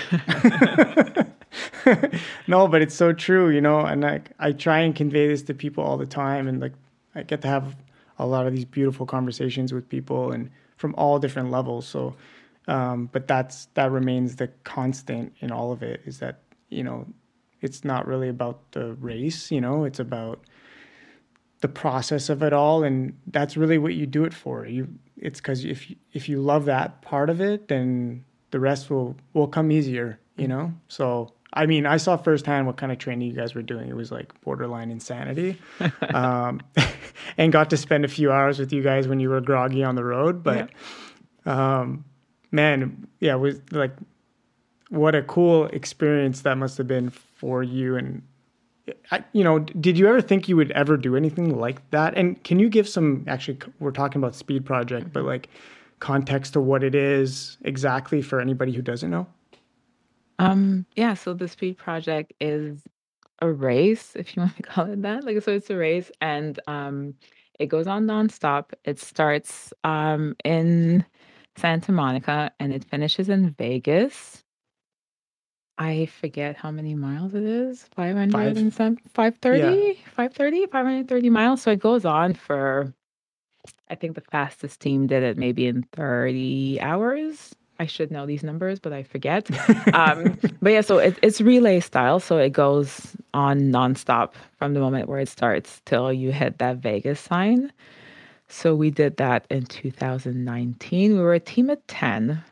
No, but it's so true, and I try and convey this to people all the time. And like, I get to have a lot of these beautiful conversations with people and from all different levels. So, but that remains the constant in all of it is that, it's not really about the race, it's about the process of it all. And that's really what you do it for. It's because if you love that part of it, then the rest will come easier, So, I mean, I saw firsthand what kind of training you guys were doing. It was like borderline insanity, and got to spend a few hours with you guys when you were groggy on the road. But, man, yeah, it was like, what a cool experience that must have been for you. And, did you ever think you would ever do anything like that? And can you give actually, we're talking about Speed Project, but like context to what it is exactly for anybody who doesn't know? Yeah, so the Speed Project is a race, if you want to call it that. Like, so it's a race and it goes on nonstop. It starts in Santa Monica and it finishes in Vegas. I forget how many miles it is. 500 and some 530, 530 miles. So it goes on for I think the fastest team did it maybe in 30 hours. I should know these numbers, but I forget. But yeah, so it's relay style. So it goes on nonstop from the moment where it starts till you hit that Vegas sign. So we did that in 2019. We were a team of 10.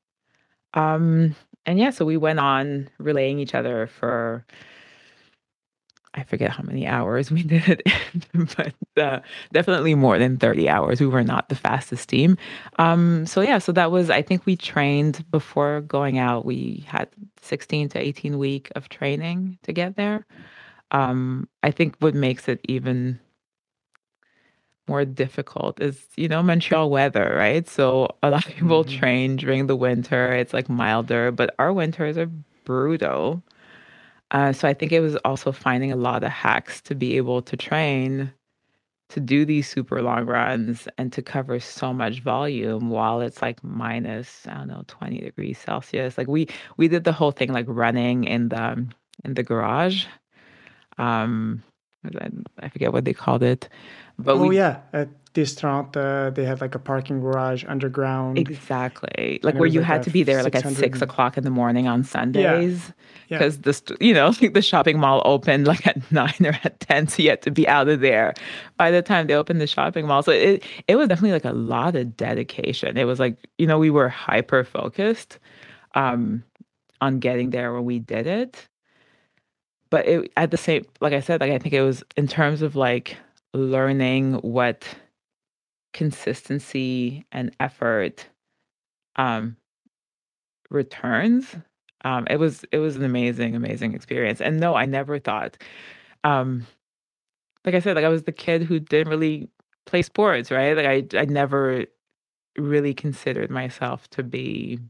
And yeah, so we went on relaying each other for I forget how many hours we did it in, but definitely more than 30 hours. We were not the fastest team. So yeah, so that was, I think we trained before going out. We had 16 to 18 week of training to get there. I think what makes it even more difficult is, Montreal weather, right? So a lot of people train during the winter. It's like milder, but our winters are brutal. So I think it was also finding a lot of hacks to be able to train to do these super long runs and to cover so much volume while it's like minus, I don't know, 20 degrees Celsius. Like we did the whole thing like running in the in the garage. Um, I forget what they called it, but Oh we yeah, at Distrant, they had like a parking garage underground, exactly and like it where was you like had a to be there like at 6 600. o'clock in the morning on Yeah, Sundays yeah. because like the shopping mall opened like at 9 or at 10, so you had to be out of there by the time they opened the shopping mall. So it was definitely like a lot of dedication. It was like we were hyper focused um on getting there when we did it. But it at the same, like I said, like I think it was in terms of like learning what consistency and effort um returns. It was an amazing experience. And no, I never thought, um, like I said, like I was the kid who didn't really play sports, right? Like I never really considered myself to be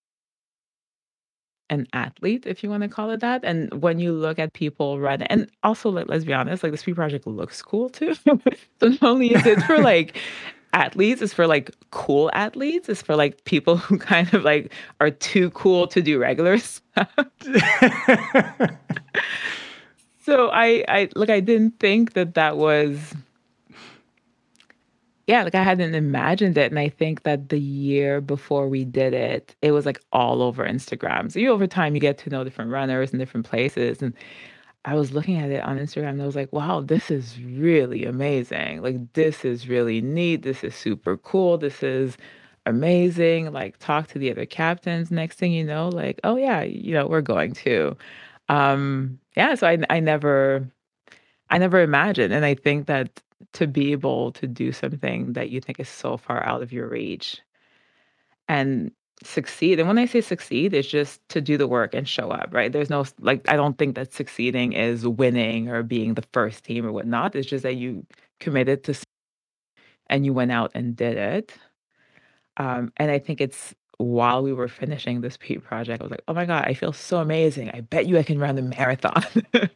an athlete, if you want to call it that. And when you look at people run, and also like, let's be honest, like the Speed Project looks cool too. So not only is it for like athletes, it's for like cool athletes, it's for like people who kind of like are too cool to do regular stuff. So I like I didn't think that that was yeah, like I hadn't imagined it. And I think that the year before we did it, it was like all over Instagram. So over time you get to know different runners in different places. And I was looking at it on Instagram and I was like, wow, this is really amazing. Like this is really neat. This is super cool. This is amazing. Like talk to the other captains. Next thing you know, like, oh yeah, we're going to. Yeah, so I never imagined. And I think that to be able to do something that you think is so far out of your reach and succeed. And when I say succeed, it's just to do the work and show up, right? There's no, like, I don't think that succeeding is winning or being the first team or whatnot. It's just that you committed to and you went out and did it. And I think it's while we were finishing this P project, I was like, oh my God, I feel so amazing. I bet you I can run the marathon.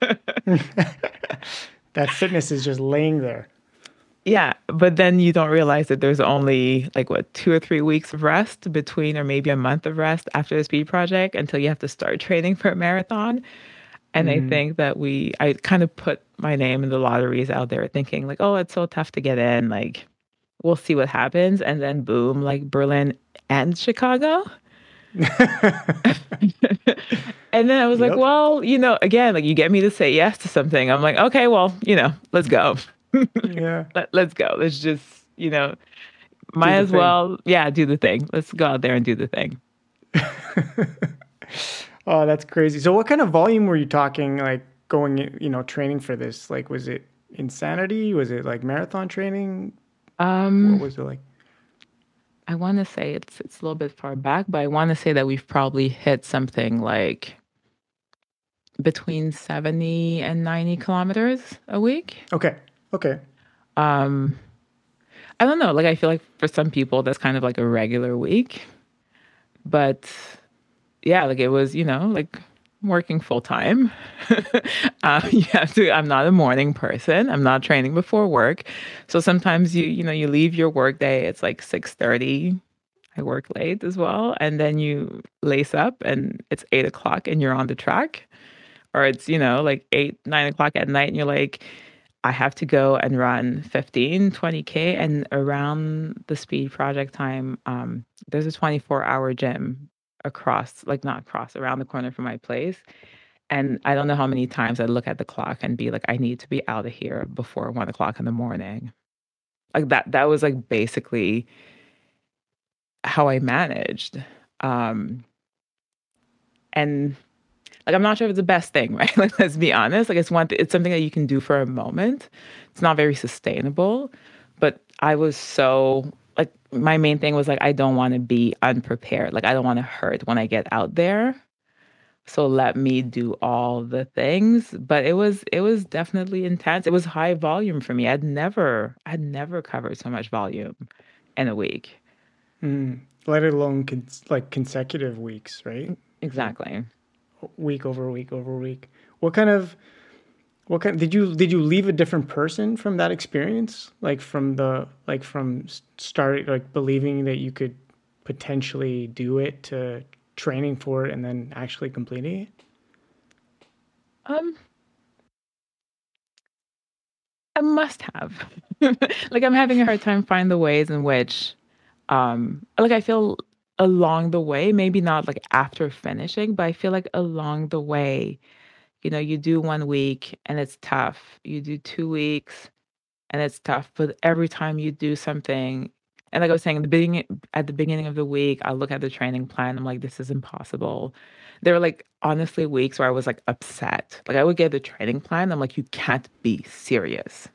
That fitness is just laying there. Yeah, but then you don't realize that there's only like what 2 or 3 weeks of rest between, or maybe a month of rest after the speed project until you have to start training for a marathon. And I Hmm. think that I kind of put my name in the lotteries out there thinking like, oh, it's so tough to get in. Like, we'll see what happens. And then boom, like Berlin and Chicago. And then I was like, Yep. well, again, like you get me to say yes to something. I'm like, okay, well, let's go. Yeah. Let's go. Let's just, Do might the as thing. well, yeah, do the thing. Let's go out there and do the thing. Oh, that's crazy. So what kind of volume were you talking, like going, training for this? Like, was it insanity? Was it like marathon training? What Um, was it like? I want to say it's a little bit far back, but I want to say that we've probably hit something like between 70 and 90 kilometers a week. Okay. Okay. Um, I don't know. Like I feel like for some people that's kind of like a regular week, but yeah, like it was, like working full time. You have to. I'm not a morning person. I'm not training before work, so sometimes you leave your work day. It's like 6:30. I work late as well, and then you lace up, and it's 8 o'clock, and you're on the track, or it's like 8, 9 o'clock at night, and you're like, I have to go and run 15, 20K, and around the speed project time, there's a 24-hour gym across, like not across, around the corner from my place. And I don't know how many times I look at the clock and be like, I need to be out of here before 1 o'clock in the morning. Like that was like basically how I managed. Um, and like I'm not sure if it's the best thing, right? Like let's be honest. Like it's something that you can do for a moment. It's not very sustainable. But I was so like my main thing was like I don't want to be unprepared. Like I don't want to hurt when I get out there. So let me do all the things. But it was definitely intense. It was high volume for me. I'd never covered so much volume in a week. Let alone like consecutive weeks, right? Like Exactly. week over week over week. What kind of did you leave a different person from that experience? Like from start like believing that you could potentially do it to training for it and then actually completing it? Um, I must have. Like I'm having a hard time find the ways in which like I feel along the way, maybe not like after finishing, but I feel like along the way, you do 1 week and it's tough. You do 2 weeks and it's tough. But every time you do something, and like I was saying, at the beginning of the week, I look at the training plan. I'm like, this is impossible. There were like honestly weeks where I was like upset. Like I would get the training plan. I'm like, you can't be serious.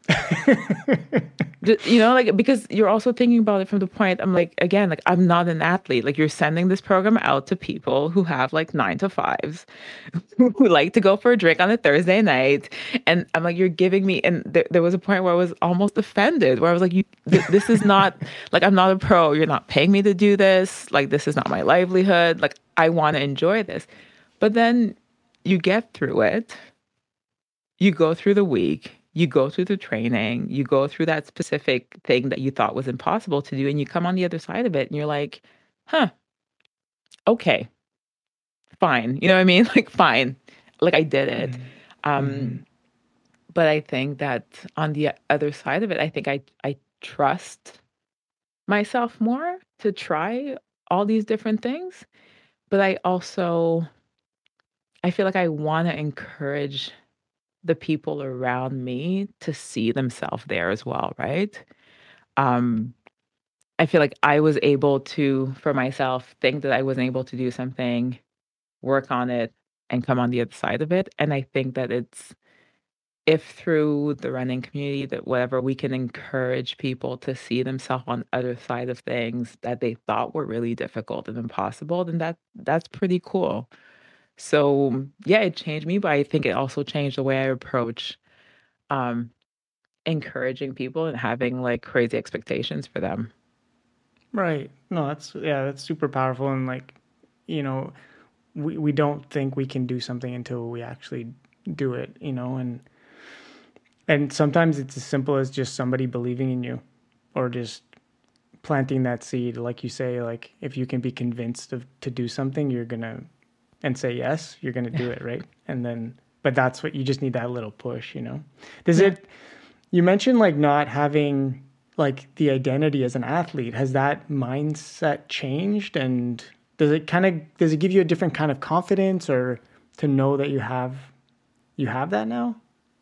Like because you're also thinking about it from the point, I'm like, again, like I'm not an athlete. Like you're sending this program out to people who have like 9 to 5s, who like to go for a drink on a Thursday night. And I'm like, you're giving me, and there was a point where I was almost offended, where I was like, this is not, like, I'm not a pro. You're not paying me to do this. Like, this is not my livelihood. Like, I want to enjoy this. But then you get through it. You go through the week, you go through the training, you go through that specific thing that you thought was impossible to do, and you come on the other side of it and you're like, huh, okay, fine. You know what I mean? Like, fine. Like, I did it. Mm-hmm. But I think that on the other side of it, I think I trust myself more to try all these different things. But I feel like I want to encourage the people around me to see themselves there as well, right? Um, I feel like I was able to, for myself, think that I wasn't able to do something, work on it, and come on the other side of it. And I think that it's if through the running community that whatever we can encourage people to see themselves on the other side of things that they thought were really difficult and impossible, then that's pretty cool. So yeah, it changed me, but I think it also changed the way I approach um encouraging people and having like crazy expectations for them. Right. No, that's super powerful. And like, you know, we don't think we can do something until we actually do it, and sometimes it's as simple as just somebody believing in you or just planting that seed. Like you say, like if you can be convinced to do something, you're gonna and say yes, you're gonna do it, right? And then but that's what you just need, that little push. Does Yeah. it You mentioned like not having like the identity as an athlete. Has that mindset changed, and does it give you a different kind of confidence, or to know that you have that now?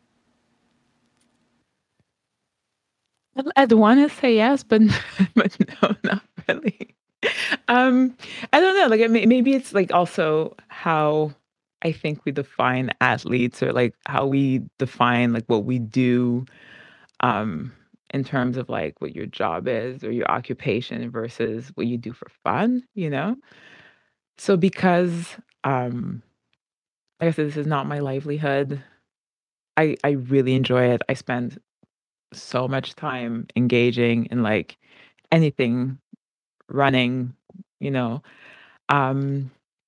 I'd want to say yes, but but no, not really. Um, I don't know. Like, maybe it's like also how I think we define athletes, or like how we define like what we do, um, in terms of like what your job is or your occupation versus what you do for fun. So because, um, like I said, this is not my livelihood. I really enjoy it. I spend so much time engaging in like anything running, you know. Um,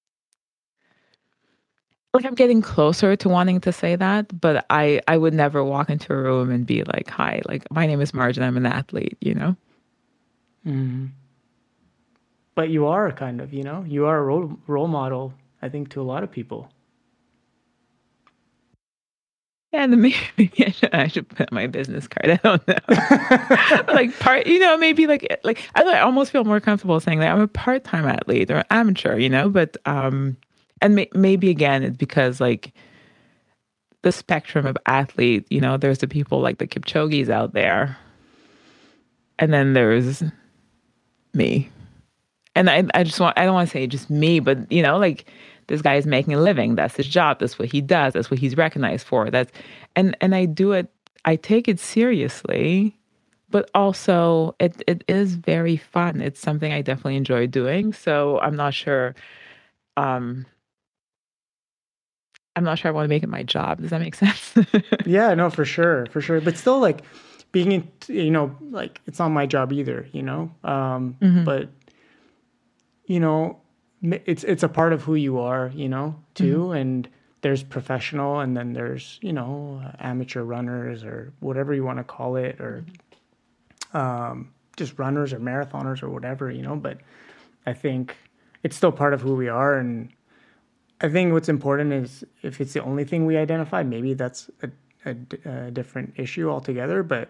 like I'm getting closer to wanting to say that, but I would never walk into a room and be like, "Hi, like my name is Marge and I'm an athlete." Mm-hmm. But you are you are a role model, I think, to a lot of people. Yeah, and then maybe I should put my business card. I don't know. Like maybe like I almost feel more comfortable saying that I'm a part-time athlete or amateur. But and maybe again it's because like the spectrum of athlete, there's the people like the Kipchoge's out there, and then there's me. And I don't want to say just me, but like this guy is making a living. That's his job. That's what he does. That's what he's recognized for. And I do it, I take it seriously, but also it is very fun. It's something I definitely enjoy doing. So um I'm not sure I want to make it my job. Does that make sense? Yeah, no, for sure, for sure. But still, like being in, like it's not my job either. Hmm. But you know, it's a part of who you are, Hmm. too. And there's professional, and then there's amateur runners or whatever you want to call it, or just runners or marathoners or whatever. But I think it's still part of who we are, and I think what's important is if it's the only thing we identify, maybe that's a different issue altogether. But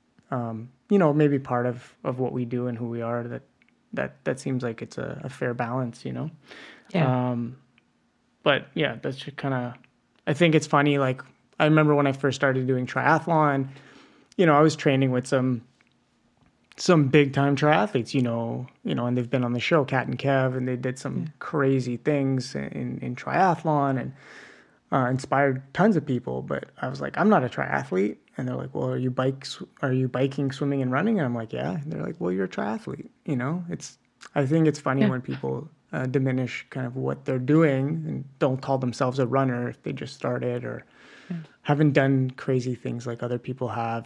maybe part of what we do and who we are, that seems like it's a fair balance. Yeah. But yeah, that's just kind of. I think it's funny. Like I remember when I first started doing triathlon, I was training with some big time triathletes, and they've been on the show, Kat and Kev, and they did some crazy things in triathlon and inspired tons of people. But I was like, I'm not a triathlete, and they're like, well, are you biking, swimming, and running? And I'm like, yeah. And they're like, well, you're a triathlete. I think it's funny when people diminish kind of what they're doing and don't call themselves a runner if they just started or haven't done crazy things like other people have.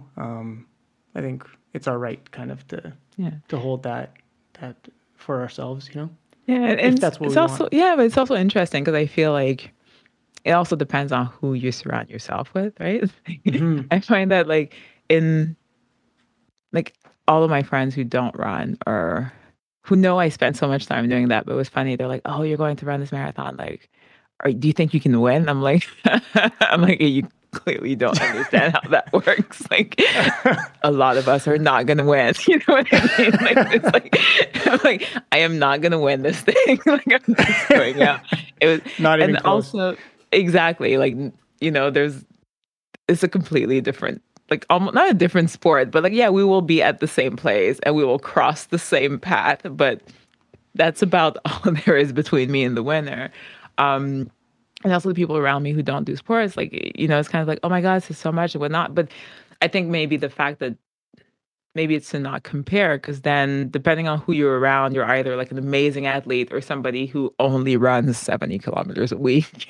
I think it's our right kind of to hold that for ourselves. Yeah, If and that's what it's we also want. yeah, but it's also interesting because I feel like it also depends on who you surround yourself with, right? Hmm. I find that like in like all of my friends who don't run or who know I spent so much time doing that, but it was funny. They're like, "Oh, you're going to run this marathon. Like, do you think you can win?" I'm like, I'm like, you clearly don't understand how that works. Like, a lot of us are not going to win. You know what I mean? Like, it's like, I'm like, I am not going to win this thing. Like, I'm just going out. It was, Not even and close. also, exactly, like, it's a completely different, like, almost not a different sport, but like, yeah, we will be at the same place and we will cross the same path, but that's about all there is between me and the winner. Um, and also the people around me who don't do sports, like, it's kind of like, oh my God, this is so much and whatnot. But I think maybe the fact that maybe it's to not compare because then depending on who you're around, you're either like an amazing athlete or somebody who only runs 70 kilometers a week,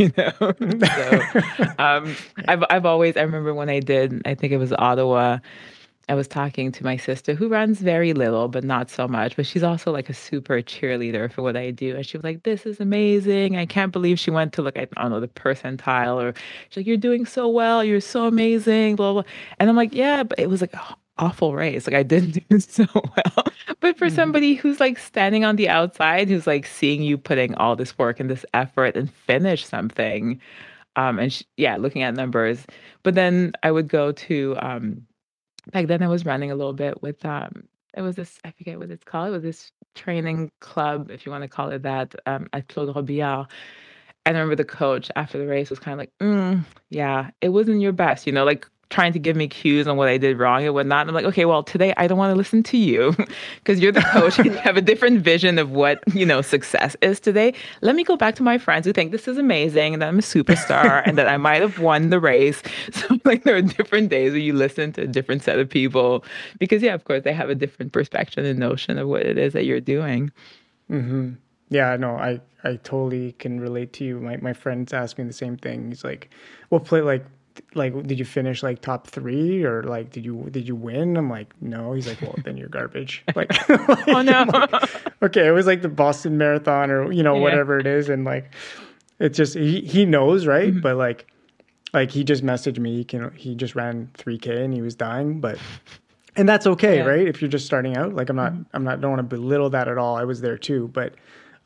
So um, I've always, I remember when I think it was Ottawa, I was talking to my sister who runs very little, but not so much. But she's also like a super cheerleader for what I do. And she was like, "This is amazing. I can't believe she went to look at, I don't know, the percentile." Or she's like, "You're doing so well. You're so amazing." Blah, blah. And I'm like, "Yeah, but it was like an awful race. Like I didn't do so well." But for Mhm. somebody who's like standing on the outside, who's like seeing you putting all this work and this effort and finish something, and yeah, looking at numbers. But then I would go to, back then I was running a little bit with it was this, I forget what it's called. It was this training club, if you want to call it that, at Claude Robillard. And I remember the coach after the race was kind of like, yeah, it wasn't your best, like trying to give me cues on what I did wrong and whatnot. And I'm like, okay, well, today I don't want to listen to you because you're the coach and you have a different vision of what, success is today. Let me go back to my friends who think this is amazing and that I'm a superstar and that I might have won the race. So like there are different days where you listen to a different set of people because yeah, of course they have a different perspective and notion of what it is that you're doing. Hmm. Yeah, no, I totally can relate to you. My friends ask me the same thing. He's like, "What play like did you finish like top three or like did you win?" I'm like, "No." He's like, "Well, then you're garbage." Oh no. I'm like, okay, it was like the Boston Marathon or Yeah. whatever it is, and like it's just he knows, right? Mhm. But like he just messaged me. He just ran 3K and he was dying, but and that's okay, Yeah. right? If you're just starting out, like Mhm. don't want to belittle that at all. I was there too, but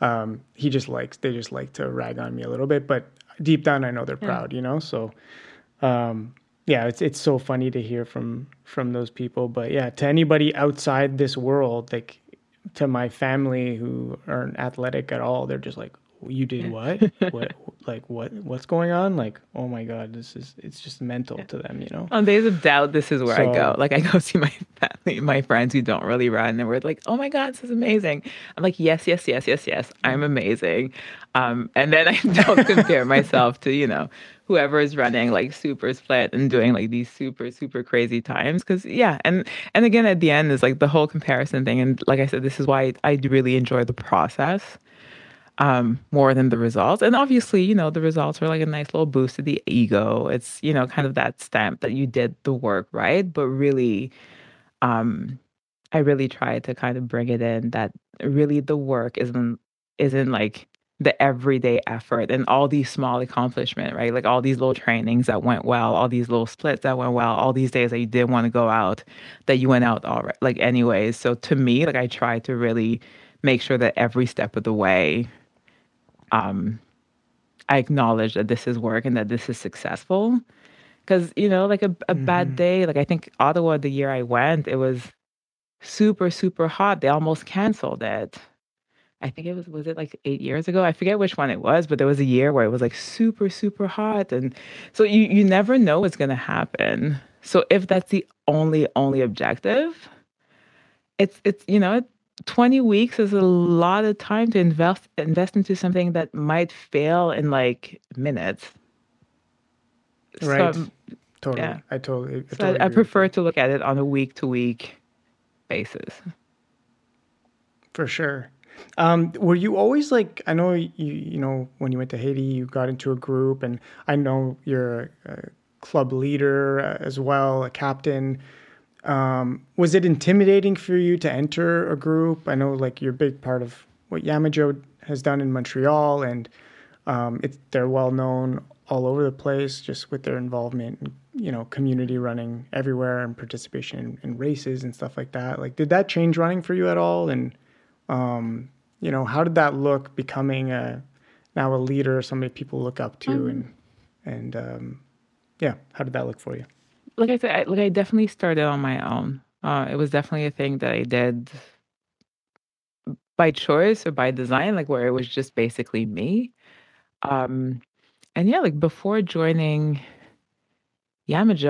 they just like to rag on me a little bit, but deep down I know they're Yeah. proud, So yeah, it's so funny to hear from those people. But yeah, to anybody outside this world, like to my family who aren't athletic at all, they're just like, you did what? What like what's going on? Like, oh my God, it's just mental Yeah. to them. On days of doubt, this is where I So go. Like I go see my family, my friends who don't really run, and we're like, "Oh my God, this is amazing." I'm like, "Yes, yes, yes, yes, yes, I'm amazing." And then I don't compare myself to whoever is running like super split and doing like these super super crazy times. Because yeah, and again at the end is like the whole comparison thing. And like I said, this is why I really enjoy the process more than the results. And obviously, the results are like a nice little boost to the ego. It's, kind of that stamp that you did the work, right? But really, um, I really try to kind of bring it in that really the work isn't like the everyday effort and all these small accomplishment, right? Like all these little trainings that went well, all these little splits that went well, all these days that you didn't want to go out, that you went out all right, like anyways. So to me, like I try to really make sure that every step of the way um I acknowledge that this is work and that this is successful. Because, like a bad Mm-hmm. day, like I think Ottawa, the year I went, it was super, super hot. They almost canceled it. I think was it like 8 years ago? I forget which one it was, but there was a year where it was like super, super hot. And so you never know what's going to happen. So if that's the only objective, it's 20 weeks is a lot of time to invest into something that might fail in like minutes. So Right. yeah. Totally. I So totally I agree with prefer you. to look at it on a week to week basis. For sure. Were you always like, I know when you went to Haiti, you got into a group, and I know you're a club leader as well, a captain. Was it intimidating for you to enter a group? I know like you're a big part of what Yamajo has done in Montreal, and they're well known all over the place just with their involvement in, community running everywhere and participation in races and stuff like that. Like, did that change running for you at all? And how did that look becoming now a leader, somebody people look up to, Um, and yeah, how did that look for you? like I said, I definitely started on my own. It was definitely a thing that I did by choice or by design, like where it was just basically me. Um, and yeah, like before joining Yamajo,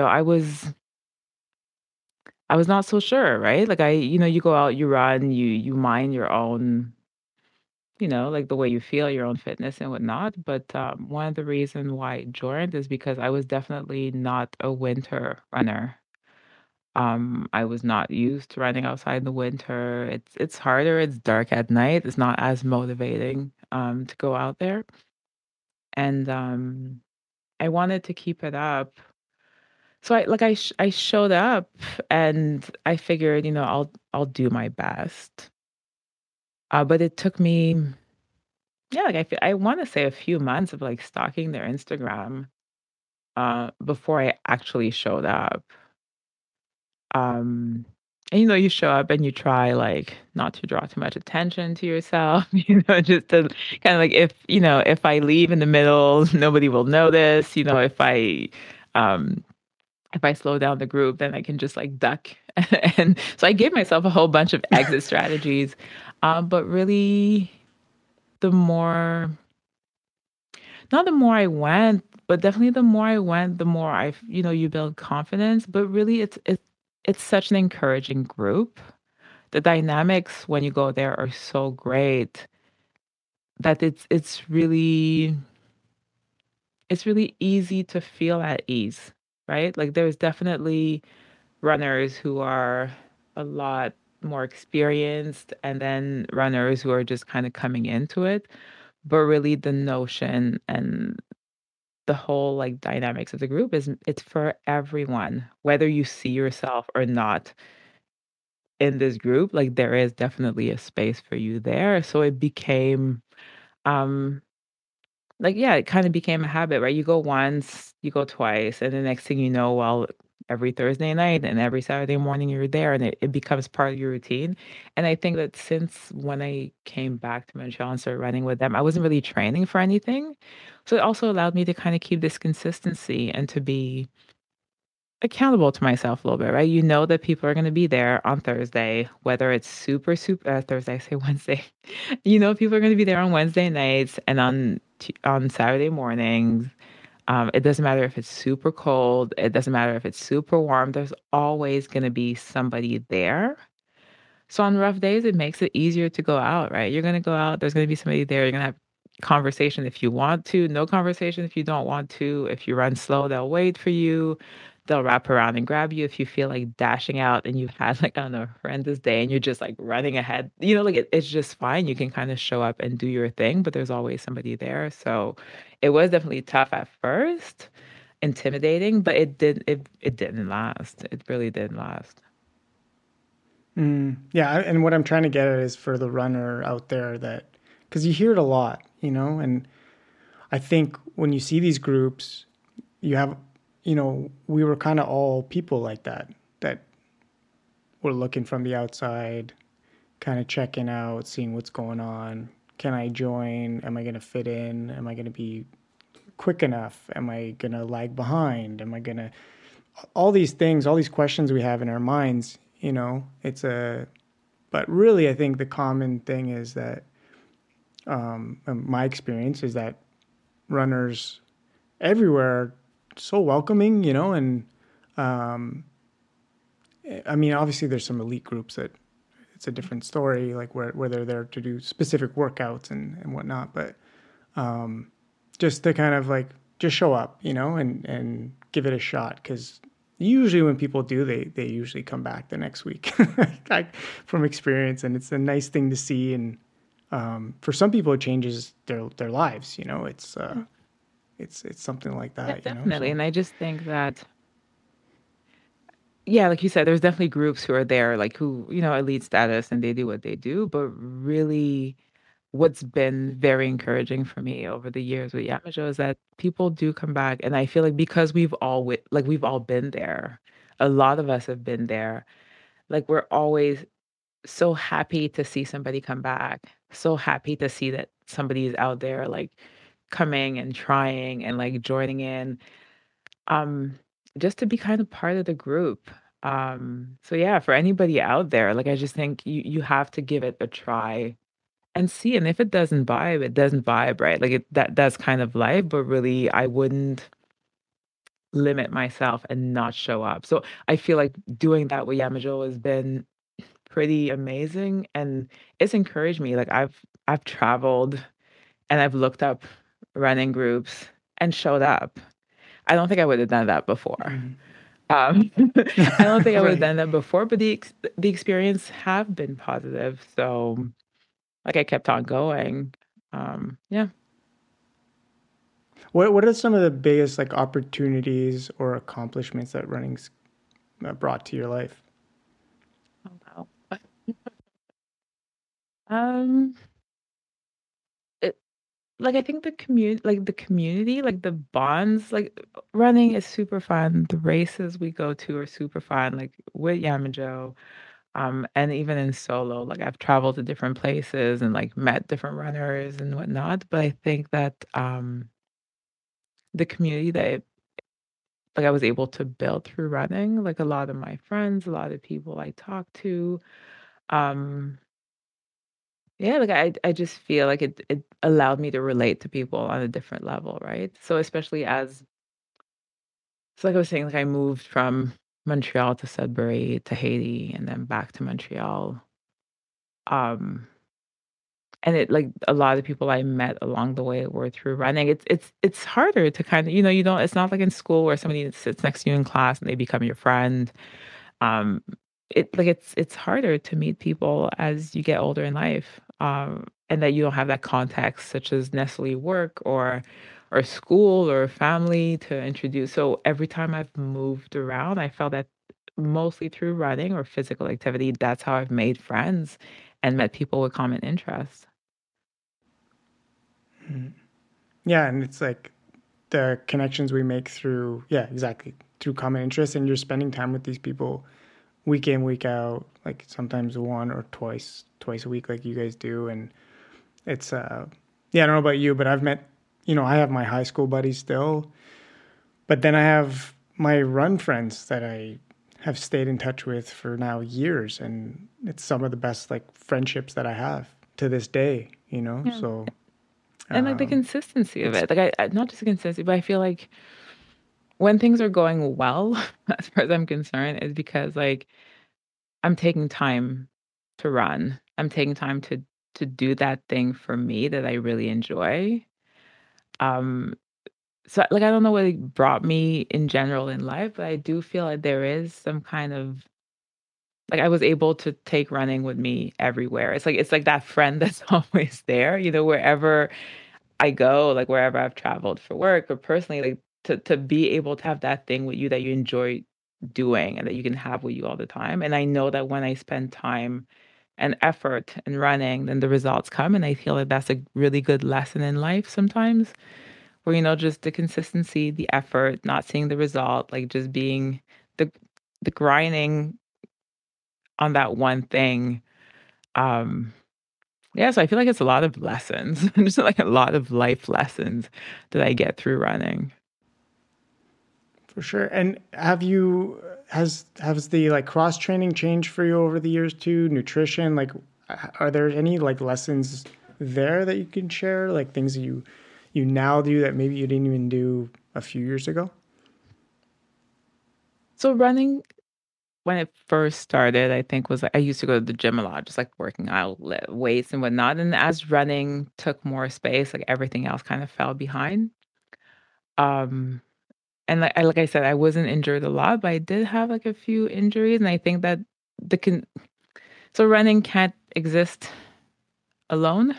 I was not so sure, right? Like you go out, you run, you mind your own, like the way you feel, your own fitness and whatnot. But one of the reasons why I joined is because I was definitely not a winter runner. I was not used to running outside in the winter. It's harder, it's dark at night. It's not as motivating to go out there. And I wanted to keep it up. So I showed up and I figured, I'll do my best. But it took me, yeah, like I want to say a few months of like stalking their Instagram before I actually showed up. Um, and you show up and you try like not to draw too much attention to yourself, just to kind of like if I leave in the middle, nobody will notice. Um if I slow down the group, then I can just like duck. And so I gave myself a whole bunch of exit strategies. But really the more not the more I went, but definitely the more I went, the more you build confidence. But really it's such an encouraging group. The dynamics when you go there are so great that it's really easy to feel at ease, right? Like there's definitely runners who are a lot more experienced and then runners who are just kind of coming into it. But really the notion and the whole like dynamics of the group is it's for everyone, whether you see yourself or not in this group, like there is definitely a space for you there. So it became um like yeah, it kind of became a habit, right? You go once, you go twice, and the next thing you know, well, every Thursday night and every Saturday morning you're there and it becomes part of your routine. And I think that since when I came back to Montreal and started running with them, I wasn't really training for anything. So it also allowed me to kind of keep this consistency and to be accountable to myself a little bit, right? You know that people are going to be there on Thursday, whether it's super, super Thursday, I say Wednesday. People are going to be there on Wednesday nights and on Saturday mornings. It doesn't matter if it's super cold. It doesn't matter if it's super warm. There's always going to be somebody there. So on rough days, it makes it easier to go out, right? You're going to go out. There's going to be somebody there. You're going to have conversation if you want to, no conversation if you don't want to. If you run slow, they'll wait for you. They'll wrap around and grab you if you feel like dashing out and you've had like on a horrendous day and you're just like running ahead. Like it's just fine. You can kind of show up and do your thing, but there's always somebody there. So it was definitely tough at first, intimidating, but it didn't last. It really didn't last. Yeah, and what I'm trying to get at is for the runner out there that, because you hear it a lot, and I think when you see these groups, you have, we were kind of all people like that were looking from the outside, kind of checking out, seeing what's going on. Can I join? Am I going to fit in? Am I going to be quick enough? Am I gonna lag behind? Am I gonna all these things, all these questions we have in our minds, it's a but really I think the common thing is that my experience is that runners everywhere are so welcoming, and I mean, obviously there's some elite groups that it's a different story, like where they're there to do specific workouts and whatnot. But just to kind of like just show up, and give it a shot, because usually when people do, they usually come back the next week, from experience, and it's a nice thing to see. And for some people, it changes their lives. It's something like Yeah, that. definitely. So And I just think that, yeah, like you said, there's definitely groups who are there, like who, elite status and they do what they do. But really, what's been very encouraging for me over the years with Yamajo is that people do come back. And I feel like because we've all been there, a lot of us have been there. Like we're always so happy to see somebody come back, so happy to see that somebody is out there, like coming and trying and like joining in. Um, just to be kind of part of the group. So yeah, for anybody out there, like I just think you have to give it a try and see. And if it doesn't vibe, it doesn't vibe, right? Like that's kind of life, but really I wouldn't limit myself and not show up. So I feel like doing that with Yamajo has been pretty amazing and it's encouraged me. Like I've traveled and I've looked up running groups and showed up. I don't think I would have done that before. mhm. I don't think I would have Right. done that before, but the experience have been positive. So like I kept on going. Yeah. What are some of the biggest like opportunities or accomplishments that running's brought to your life? Oh wow. Um, it, like I think the community, like the bonds, like running is super fun. The races we go to are super fun, like with Yamajo. And even in solo, like I've traveled to different places and like met different runners and whatnot. But I think that the community that like I was able to build through running, like a lot of my friends, a lot of people I talk to, um, yeah, like I just feel like it allowed me to relate to people on a different level, right? So especially as so like I was saying, like I moved from Montreal to Sudbury to Haiti and then back to Montreal. Um and it like a lot of people I met along the way were through running. It's harder to kind of, you don't it's not like in school where somebody sits next to you in class and they become your friend. Um, it's harder to meet people as you get older in life, and that you don't have that context, such as necessarily work or school or family to introduce. So every time I've moved around, I felt that mostly through running or physical activity, that's how I've made friends and met people with common interests. Mhm. Yeah, and it's like the connections we make through, yeah, exactly, through common interests, and you're spending time with these people week in, week out, like sometimes one or twice a week, like you guys do, and it's yeah, I don't know about you, but I've met, I have my high school buddies still, but then I have my run friends that I have stayed in touch with for now years, and it's some of the best like friendships that I have to this day, Yeah. so And like the um, consistency of it's it, like I not just the consistency, but I feel like when things are going well, as far as I'm concerned, is because like I'm taking time to run. I'm taking time to do that thing for me that I really enjoy. Um, so like I don't know what it brought me in general in life, but I do feel like there is some kind of like I was able to take running with me everywhere. It's like that friend that's always there, wherever I go, like wherever I've traveled for work or personally, like to be able to have that thing with you that you enjoy doing and that you can have with you all the time. And I know that when I spend time and effort in running, then the results come. And I feel like that's a really good lesson in life sometimes, where just the consistency, the effort, not seeing the result, like just being the the grinding on that one thing. Um, Yeah, so I feel like it's a lot of lessons, just like a lot of life lessons that I get through running. For sure. And has the like cross training changed for you over the years too? Nutrition, like are there any like lessons there that you can share? Like things that you now do that maybe you didn't even do a few years ago? So running when it first started, I think was like I used to go to the gym a lot, just like working out weights and whatnot. And as running took more space, like everything else kind of fell behind. Um, and like I said, I wasn't injured a lot, but I did have like a few injuries, and I think that the can so running can't exist alone.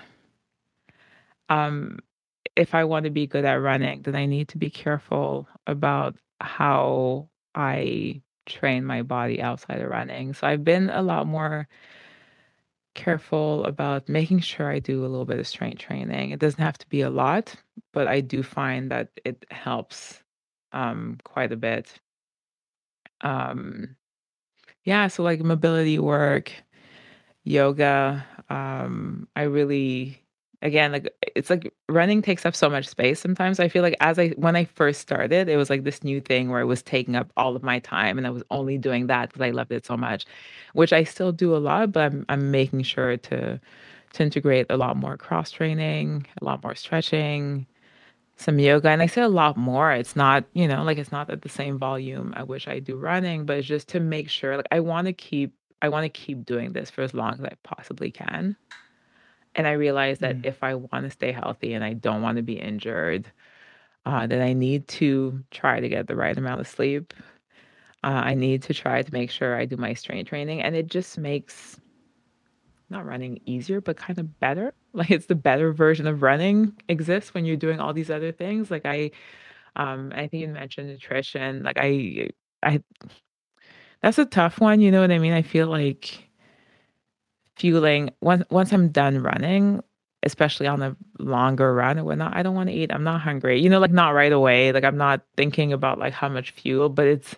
Um, if I want to be good at running, then I need to be careful about how I train my body outside of running. So I've been a lot more careful about making sure I do a little bit of strength training. It doesn't have to be a lot, but I do find that it helps quite a bit. Um, yeah, so like mobility work, yoga. I really, again, like it's like running takes up so much space sometimes. I feel like when I first started, it was like this new thing where it was taking up all of my time and I was only doing that because I loved it so much, which I still do a lot, but I'm making sure to integrate a lot more cross training, a lot more stretching, some yoga. And I say a lot more. It's not, like it's not at the same volume I wish I do running, but it's just to make sure like I want to keep doing this for as long as I possibly can. And I realize that Mm. if I want to stay healthy and I don't want to be injured, then I need to try to get the right amount of sleep. I need to try to make sure I do my strength training, and it just makes not running easier, but kind of better. Like it's the better version of running exists when you're doing all these other things. Like I think you mentioned nutrition. I that's a tough one. You know what I mean? I feel like fueling once I'm done running, especially on a longer run or whatnot, I don't want to eat. I'm not hungry. Like not right away. Like I'm not thinking about like how much fuel, but it's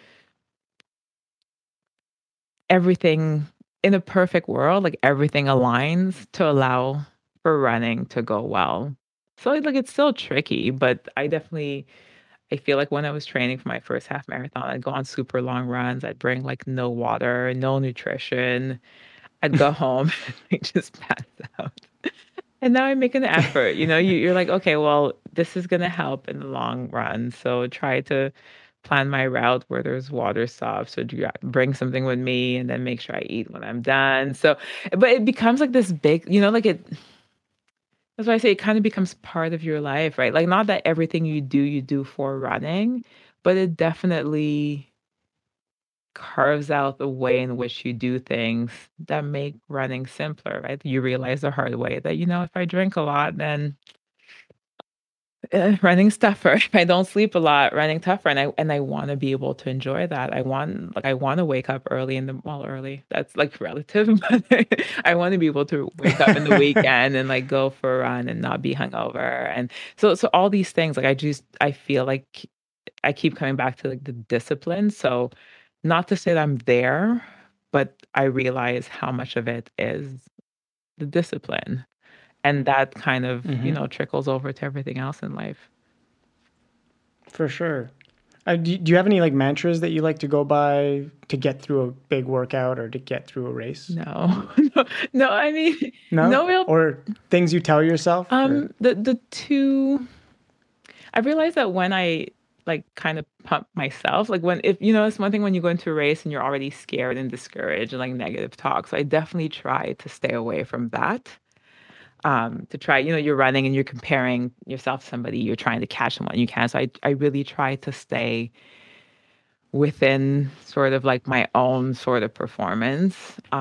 everything in a perfect world, like everything aligns to allow for running to go well. So like it's still tricky, but I feel like when I was training for my first half marathon, I'd go on super long runs. I'd bring like no water, no nutrition. I'd go home and like just pass out. And now I make an effort. You're like, okay, well, this is gonna help in the long run. So try to plan my route where there's water stops. So bring something with me and then make sure I eat when I'm done. So, but it becomes like this big, like that's why I say it kind of becomes part of your life, right? Like not that everything you do for running, but it definitely carves out the way in which you do things that make running simpler, right? You realize the hard way that, if I drink a lot, then running's tougher. If I don't sleep a lot, running tougher. And I want to be able to enjoy that. I want to wake up early well, early. That's like relative, but I want to be able to wake up in the weekend and like go for a run and not be hungover. And so all these things, like I feel like I keep coming back to like the discipline. So not to say that I'm there, but I realize how much of it is the discipline. And that kind of, Hmm. trickles over to everything else in life. For sure. Do you have any like mantras that you like to go by to get through a big workout or to get through a race? No, no, no. I mean, No? no real. Or things you tell yourself? Or The two. I realized that when I like kind of pump myself, like when if it's one thing when you go into a race and you're already scared and discouraged and like negative talk. So I definitely try to stay away from that. To try, you're running and you're comparing yourself to somebody, you're trying to catch someone you can. So I really try to stay within sort of like my own sort of performance.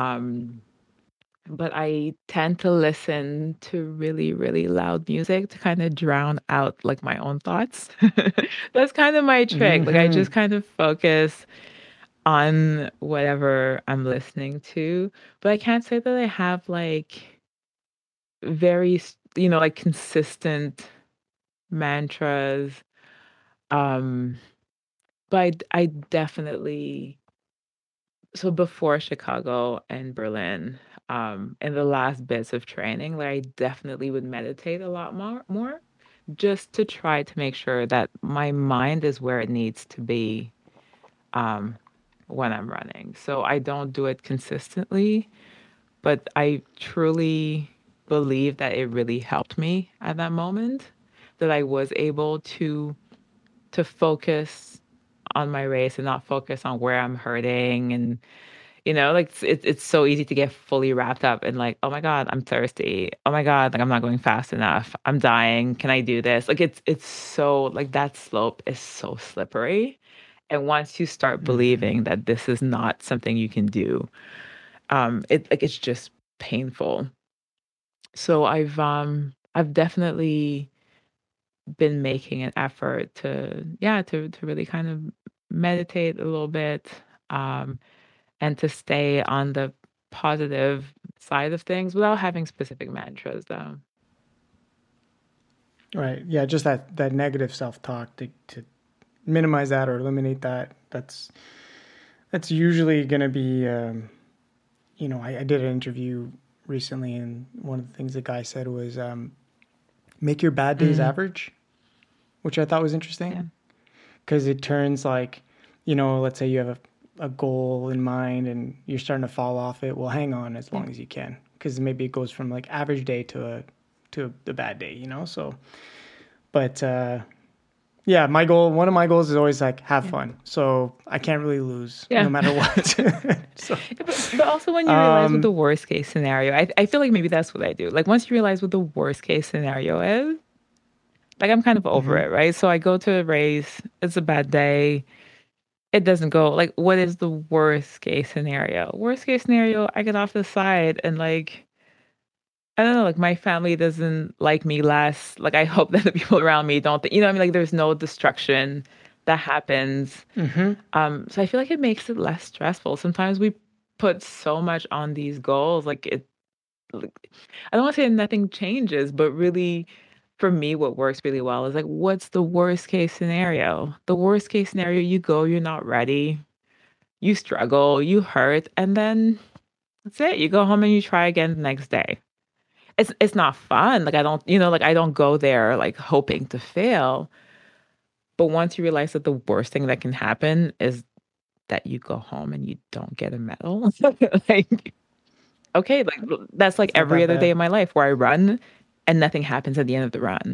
But I tend to listen to really, really loud music to kind of drown out like my own thoughts. That's kind of my trick. Like I hmm. just kind of focus on whatever I'm listening to. But I can't say that I have like very, like consistent mantras. Um, but I definitely So before Chicago and Berlin, in the last bits of training, like I definitely would meditate a lot more, just to try to make sure that my mind is where it needs to be, um, when I'm running. So I don't do it consistently, but I truly believe that it really helped me at that moment, that I was able to focus on my race and not focus on where I'm hurting. And like it's so easy to get fully wrapped up in like, oh my God, I'm thirsty. Oh my God, like I'm not going fast enough. I'm dying. Can I do this? Like it's so like that slope is so slippery. And once you start Hmm. believing that this is not something you can do, it's just painful. So I've definitely been making an effort to, yeah, to really kind of meditate a little bit, um and to stay on the positive side of things without having specific mantras though. Right. Yeah. Just that negative self talk to minimize that or eliminate that. That's usually going to be. I did an interview recently, and one of the things the guy said was make your bad days Mm, average, which I thought was yeah. interesting because it turns like, let's say you have a goal in mind and you're starting to fall off it. Well, hang on as Yeah. long as you can because maybe it goes from like average day to a bad day, So, but yeah, one of my goals is always like have Yeah. fun. So I can't really lose no Yeah. matter what. So, Yeah, but also when you realize what um, the worst case scenario, I feel like maybe that's what I do. Like once you realize what the worst case scenario is, like I'm kind of over mhm. it, right? So I go to a race, it's a bad day, it doesn't go. Like what is the worst case scenario? Worst case scenario, I get off the side and like I don't know, like my family doesn't like me less. Like I hope that the people around me don't what I mean? Like there's no destruction that happens. Mhm. So I feel like it makes it less stressful. Sometimes we put so much on these goals, like I don't want to say nothing changes, but really for me what works really well is like what's the worst case scenario? The worst case scenario, you go, you're not ready, you struggle, you hurt, and then that's it. You go home and you try again the next day. It's not fun. Like I don't, like I don't go there like hoping to fail. But once you realize that the worst thing that can happen is that you go home and you don't get a medal, like okay, like that's like It's not every that other day bad. of my life where I run and nothing happens at the end of the run.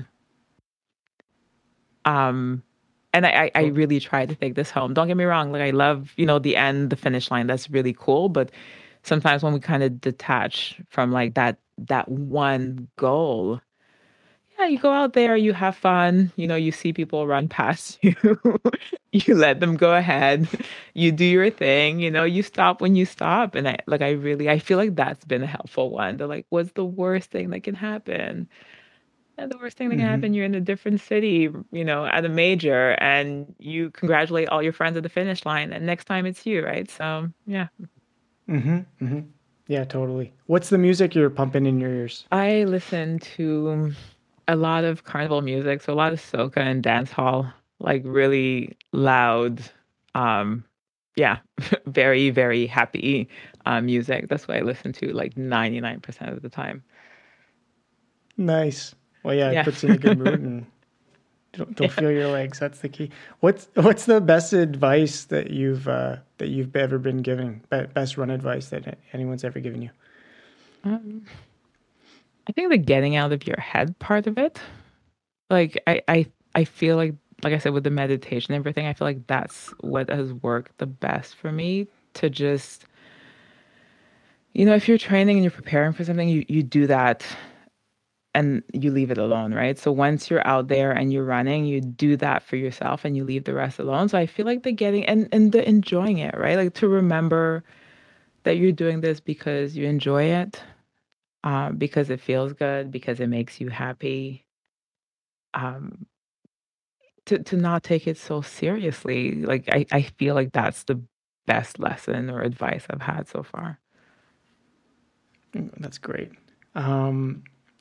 Um, and I To- really try to take this home. Don't get me wrong, like I love, the end, the finish line. That's really cool. But sometimes when we kind of detach from like that one goal, yeah, you go out there, you have fun, you see people run past you, you let them go ahead, you do your thing, you stop when you stop. And I feel like that's been a helpful one. They're like, what's the worst thing that can happen? And the worst thing that can mhm. happen, you're in a different city, at a major, and you congratulate all your friends at the finish line, and next time it's you, right? So, yeah. Mhm. Mhm. Yeah, totally. What's the music you're pumping in your ears? I listen to a lot of carnival music, so a lot of soca and dance hall, like really loud, um, yeah, very, very happy music. That's what I listen to like 99% of the time. Nice. Well, yeah, it Yeah. puts you in a good mood and don't feel your legs. That's the key. What's the best advice that you've ever been giving? Best run advice that anyone's ever given you? Um, I think the getting out of your head part of it, like I feel like I said with the meditation and everything, I feel like that's what has worked the best for me to just, if you're training and you're preparing for something, you do that and you leave it alone, right? So once you're out there and you're running, you do that for yourself and you leave the rest alone. So I feel like the getting and the enjoying it, right? Like to remember that you're doing this because you enjoy it, because it feels good, because it makes you happy. Um, to not take it so seriously. Like I feel like that's the best lesson or advice I've had so far. That's great. Um,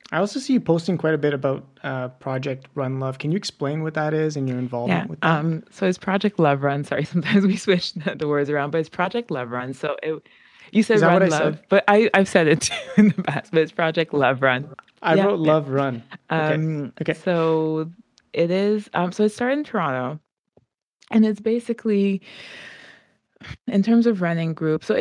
I also see you posting quite a bit about Project Run Love. Can you explain what that is and your Yeah. involvement with that? So it's Project Love Run. Sorry, sometimes we switch the words around, but it's Project Love Run. You Is said that what Run I said? Love, but I've said it too in the past, but it's Project Love Run. I Yeah, wrote yeah. Love Run. Okay. Okay. So it is. So it started in Toronto, and it's basically in terms of running group. So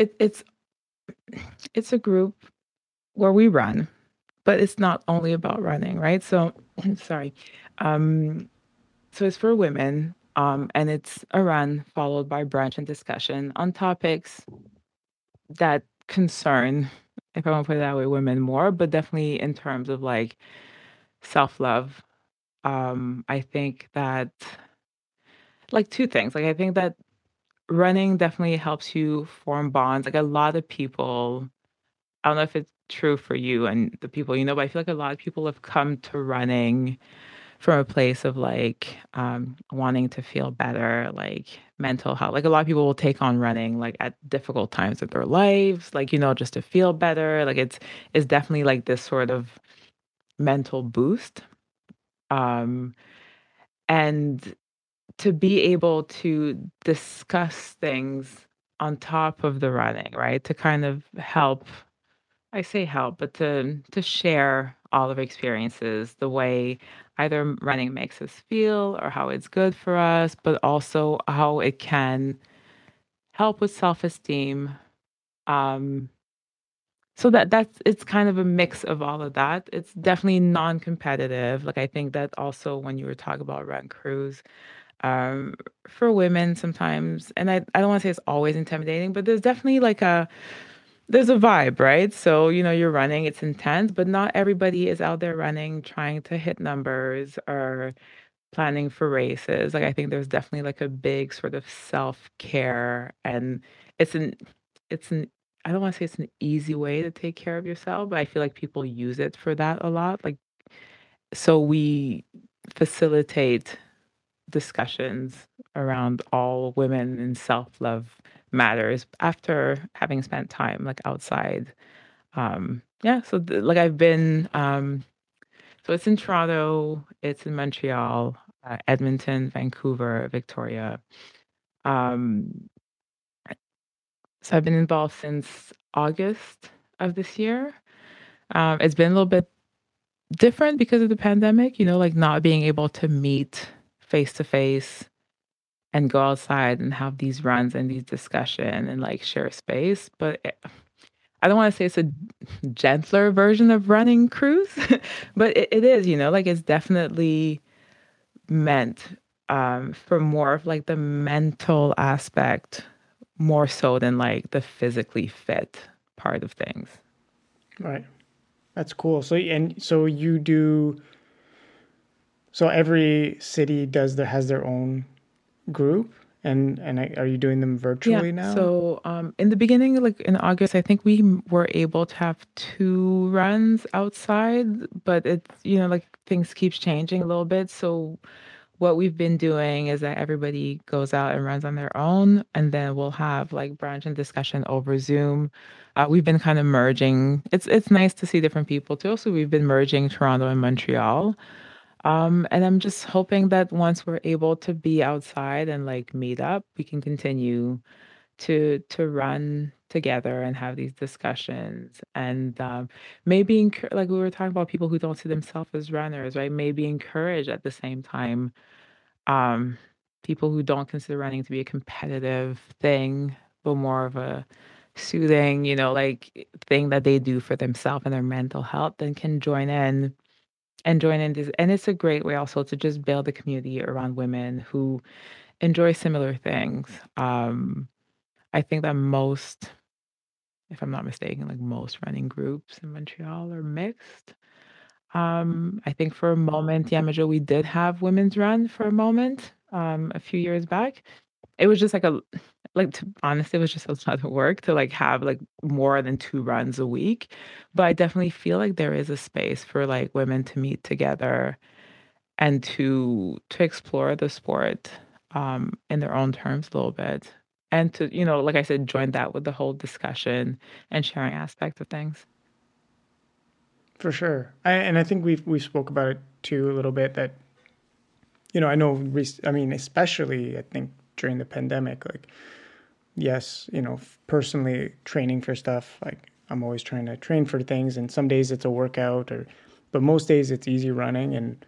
it's a group where we run, but it's not only about running, right? So sorry. Um, So it's for women, and it's a run followed by brunch and discussion on topics that concern, if I want to put it that way, women more, but definitely in terms of like self love. I think that like two things. Like I think that running definitely helps you form bonds. Like a lot of people, I don't know if it's true for you and the people you know, but I feel like a lot of people have come to running from a place of like wanting to feel better, like mental health. Like a lot of people will take on running like at difficult times of their lives, like just to feel better. Like it's definitely like this sort of mental boost. Um and to be able to discuss things on top of the running, right? To kind of help, I say help, but to share all of our experiences, the way either running makes us feel or how it's good for us, but also how it can help with self-esteem. Um, so that's it's kind of a mix of all of that. It's definitely non-competitive. Like I think that also when you were talking about run crews, um, for women sometimes, and I don't want to say it's always intimidating, but there's definitely like there's a vibe, right? So, you're running, it's intense, but not everybody is out there running, trying to hit numbers or planning for races. Like, I think there's definitely like a big sort of self-care and it's an, it's an, I don't want to say it's an easy way to take care of yourself, but I feel like people use it for that a lot. Like, so we facilitate discussions around all women and self-love matters after having spent time like outside. Yeah, so like I've been so it's in Toronto, it's in Montreal, Edmonton, Vancouver, Victoria. Um so I've been involved since August of this year. It's been a little bit different because of the pandemic, like not being able to meet face to face and go outside and have these runs and these discussion and like share space. But I don't want to say it's a gentler version of running cruise, but it is, like it's definitely meant for more of like the mental aspect, more so than like the physically fit part of things. Right. That's cool. So you do. So every city has their own group, and are you doing them Yeah. virtually now? So, in the beginning, like in August, I think we were able to have two runs outside, but it's, like things keeps changing a little bit. So what we've been doing is that everybody goes out and runs on their own, and then we'll have like brunch and discussion over Zoom. We've been kind of merging. It's nice to see different people too. So we've been merging Toronto and Montreal. And I'm just hoping that once we're able to be outside and like meet up, we can continue to run together and have these discussions and maybe like we were talking about people who don't see themselves as runners, right? Maybe encourage at the same time um, people who don't consider running to be a competitive thing, but more of a soothing, like thing that they do for themselves and their mental health, then can join in this. And it's a great way also to just build a community around women who enjoy similar things. I think that most, if I'm not mistaken, like most running groups in Montreal are mixed. I think for a moment, Yamajo, we did have women's run for a moment, a few years back. It was just like like to honestly, it was just a lot of work to like have like more than two runs a week. But I definitely feel like there is a space for like women to meet together and to explore the sport in their own terms a little bit. And to, like I said, join that with the whole discussion and sharing aspect of things. For sure. And I think we spoke about it too a little bit that, I know, especially I think during the pandemic, like, yes, personally training for stuff, like I'm always trying to train for things, and some days it's a workout but most days it's easy running, and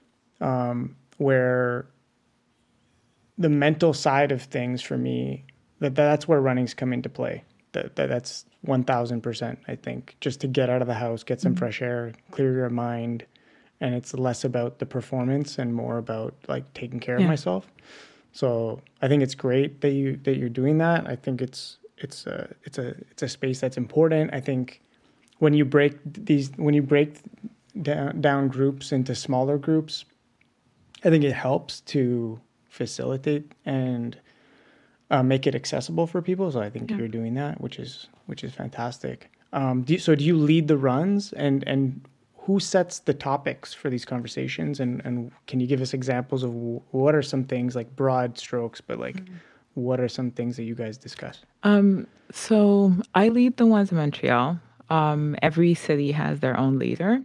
where the mental side of things for me, that's where running's come into play. That's 1000%, I think, just to get out of the house, get some fresh air, clear your mind, and it's less about the performance and more about like taking care of myself. So I think it's great that you're doing that. I think it's a space that's important. I think when you break down groups into smaller groups, I think it helps to facilitate and make it accessible for people. So I think you're doing that, which is fantastic. Do you lead the runs, and who sets the topics for these conversations? And can you give us examples of what are some things, like broad strokes, but like what are some things that you guys discuss? So I lead the ones in Montreal. Every city has their own leader.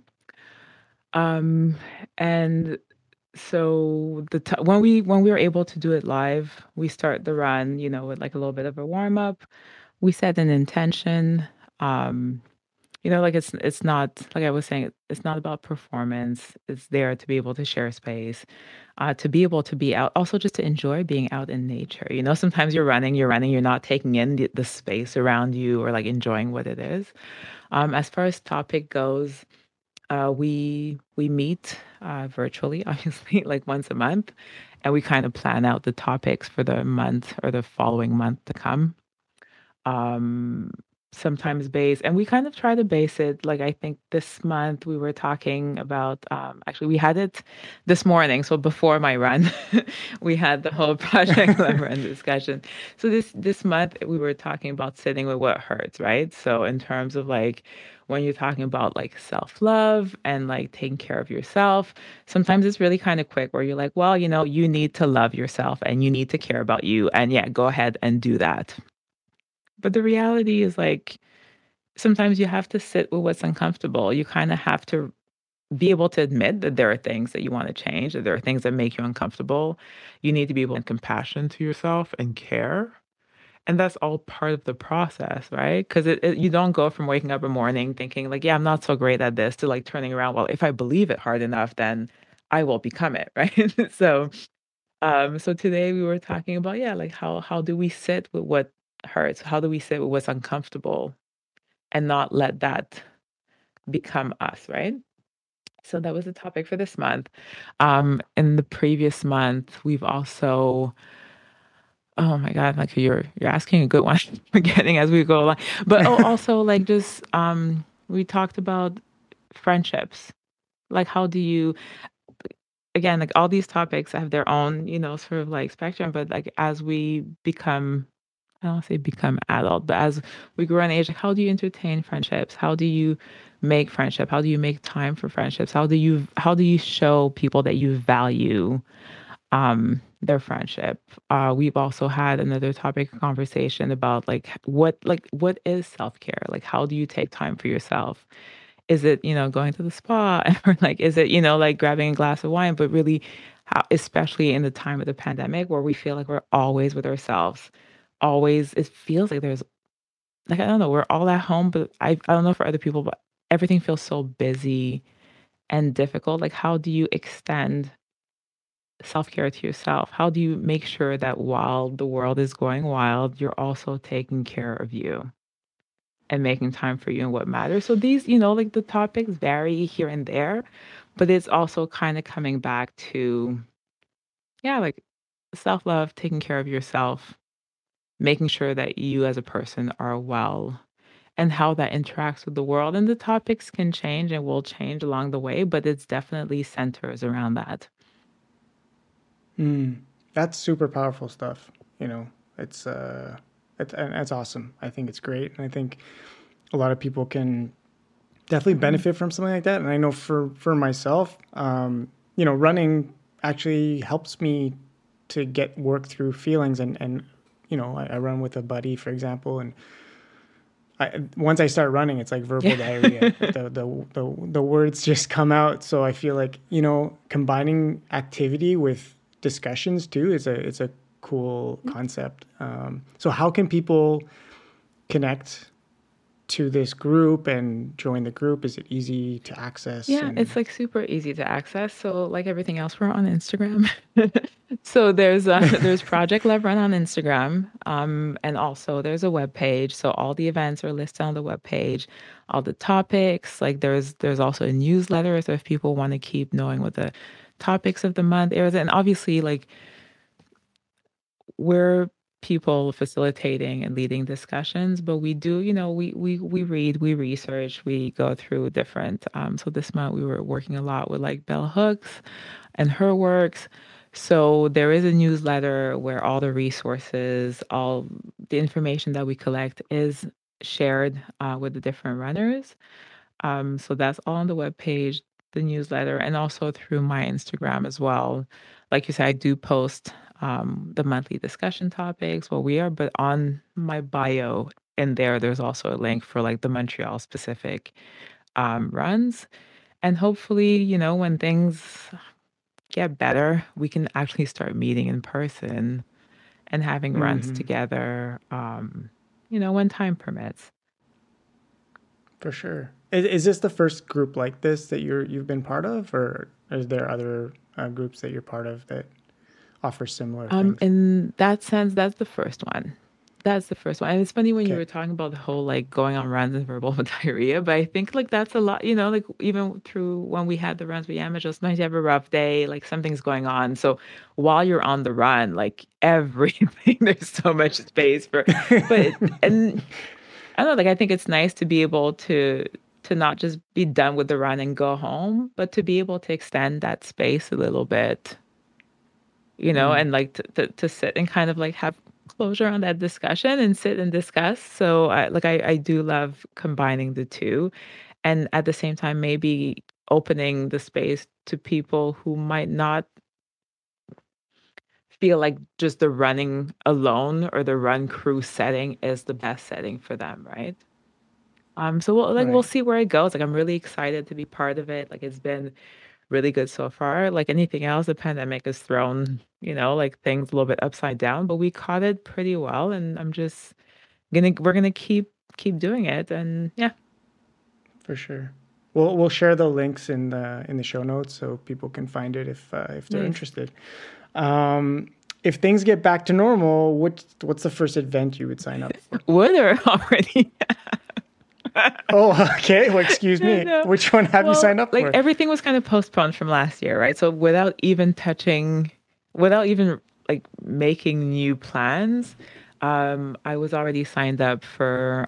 And so when we were able to do it live, we start the run, with like a little bit of a warm up. We set an intention. Like it's not, like I was saying, it's not about performance. It's there to be able to share space, to be able to be out, also just to enjoy being out in nature. Sometimes you're running, you're not taking in the space around you or like enjoying what it is. As far as topic goes, we meet virtually, obviously, like once a month, and we kind of plan out the topics for the month or the following month to come. Sometimes base, and we kind of try to base it. Like I think this month we were talking about. Actually, we had it this morning, so before my run, we had the whole Project Love Run discussion. So this month we were talking about sitting with what hurts, right? So in terms of like when you're talking about like self-love and like taking care of yourself, sometimes it's really kind of quick where you're like, well, you need to love yourself and you need to care about you, and yeah, go ahead and do that. But the reality is like sometimes you have to sit with what's uncomfortable. You kind of have to be able to admit that there are things that you want to change, that there are things that make you uncomfortable. You need to be able to have compassion to yourself and care. And that's all part of the process, right? Because you don't go from waking up in the morning thinking like, yeah, I'm not so great at this, to like turning around, well, if I believe it hard enough, then I will become it, right? So today we were talking about, like how do we sit with what hurts? How do we sit with what's uncomfortable and not let that become us, right? So that was the topic for this month. In the previous month, we've also, oh my God, like you're asking a good one, forgetting as we go along. But also like just we talked about friendships. Like how do you, again, like all these topics have their own, sort of like spectrum, but like as we become, I don't want to say become adult, but as we grow in age, like how do you entertain friendships? How do you make friendship? How do you make time for friendships? How do you show people that you value their friendship? We've also had another topic of conversation about what is self-care? Like how do you take time for yourself? Is it, going to the spa, or like is it, like grabbing a glass of wine? But really, how, especially in the time of the pandemic where we feel like we're always with ourselves, always, it feels like there's like, I don't know, we're all at home, but I don't know for other people, but everything feels so busy and difficult. Like how do you extend self-care to yourself? How do you make sure that while the world is going wild, you're also taking care of you and making time for you and what matters? So these, like the topics vary here and there, but it's also kind of coming back to, like self-love, taking care of yourself, making sure that you as a person are well, and how that interacts with the world. And the topics can change and will change along the way, but it's definitely centers around that. That's super powerful stuff. It's and that's awesome. I think it's great, and I think a lot of people can definitely benefit from something like that. And I know for myself, running actually helps me to work through feelings, and I run with a buddy, for example, and once I start running, it's like verbal diarrhea. The words just come out. So I feel like, combining activity with discussions too it's a cool concept. So how can people connect to this group and join the group? Is it easy to access? Yeah, it's like super easy to access. So like everything else, we're on Instagram. So there's Project Love Run on Instagram. And also there's a web page. So all the events are listed on the web page, all the topics. Like there's also a newsletter. So if people want to keep knowing what the topics of the month is, and obviously like we're people facilitating and leading discussions, but we do, we read, we research, we go through different. So this month we were working a lot with like Bell Hooks and her works. So there is a newsletter where all the resources, all the information that we collect is shared with the different runners. So that's all on the webpage, the newsletter, and also through my Instagram as well. Like you said, I do post the monthly discussion topics where we are, but on my bio in there's also a link for like the Montreal specific runs. And hopefully, when things get better, we can actually start meeting in person and having runs together, when time permits. For sure. Is this the first group like this that you've been part of, or is there other groups that you're part of that offer similar things? In that sense, that's the first one. That's the first one. And it's funny when you Okay. were talking about the whole like going on runs and verbal diarrhea, but I think like that's a lot, like even through when we had the runs with Yamajo, sometimes you have a rough day, like something's going on. So while you're on the run, like everything, there's so much space and I don't know, like I think it's nice to be able to not just be done with the run and go home, but to be able to extend that space a little bit, and like to sit and kind of like have closure on that discussion and sit and discuss. So I do love combining the two, and at the same time maybe opening the space to people who might not feel like just the running alone or the run crew setting is the best setting for them, right? So we'll Right. see where it goes. Like I'm really excited to be part of it. Like it's been really good so far. Like anything else, the pandemic has thrown, like things a little bit upside down, but we caught it pretty well. And I'm just we're gonna keep doing it. And yeah. For sure. We'll share the links in the show notes so people can find it if they're Nice. interested. If things get back to normal, what's the first event you would sign up for? Were there already? Oh, okay. Well, excuse me. No. Which one have you signed up Like for? everything was kind of postponed from last year, right? So without even like making new plans, I was already signed up for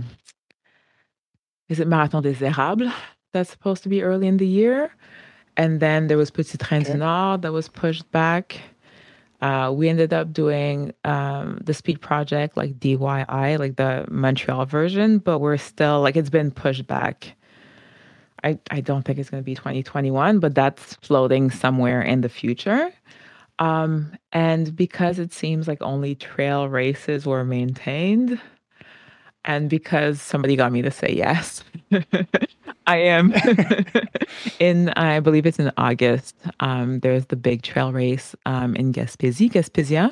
is it Marathon des Érables? That's supposed to be early in the year. And then there was Petit Train du Okay. Nord that was pushed back. We ended up doing the Speed Project, like DYI, like the Montreal version, but we're still like it's been pushed back. I don't think it's going to be 2021, but that's floating somewhere in the future. And because it seems like only trail races were maintained, and because somebody got me to say yes, I am I believe it's in August. There's the big trail race in Gaspésia.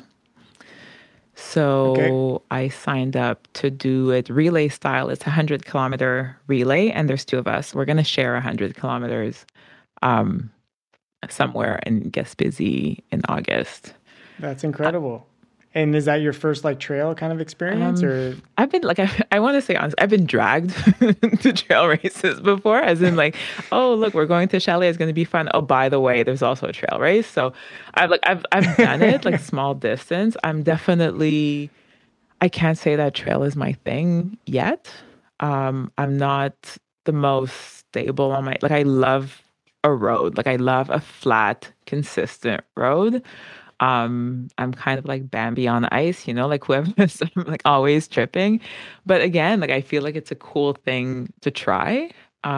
Okay. So I signed up to do it relay style. It's a 100-kilometer relay, and there's two of us. We're going to share 100 kilometers somewhere in Gaspésie in August. That's incredible. And is that your first like trail kind of experience, or I've been like I want to say honest, I've been dragged to trail races before, as in like, oh look, we're going to Chalet, it's going to be fun. Oh, by the way, there's also a trail race. So I've done it like small distance. I can't say that trail is my thing yet. I'm not the most stable on my I love a road. Like I love a flat, consistent road. I'm kind of like Bambi on ice, like whoever I'm like always tripping. But again, like I feel like it's a cool thing to try.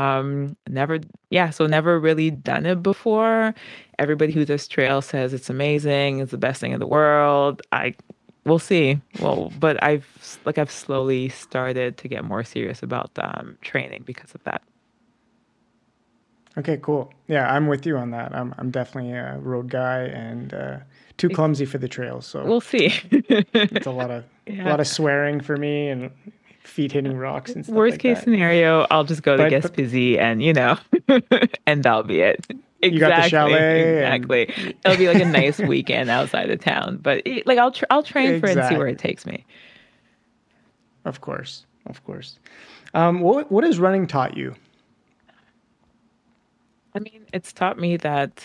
So never really done it before. Everybody who does trail says it's amazing, it's the best thing in the world. I we'll see. Well, but I've slowly started to get more serious about training because of that. Okay, cool. Yeah, I'm with you on that. I'm definitely a road guy and too clumsy for the trails. So We'll see. it's a lot of Yeah. swearing for me and feet hitting rocks and stuff Worst like case that. scenario, I'll just go to But Gaspésie and and that'll be it. you got the chalet Exactly. and It'll be like a nice weekend outside of town. But like I'll train for it and see where exactly. it takes me. Of course, of course. What has running taught you? I mean, it's taught me that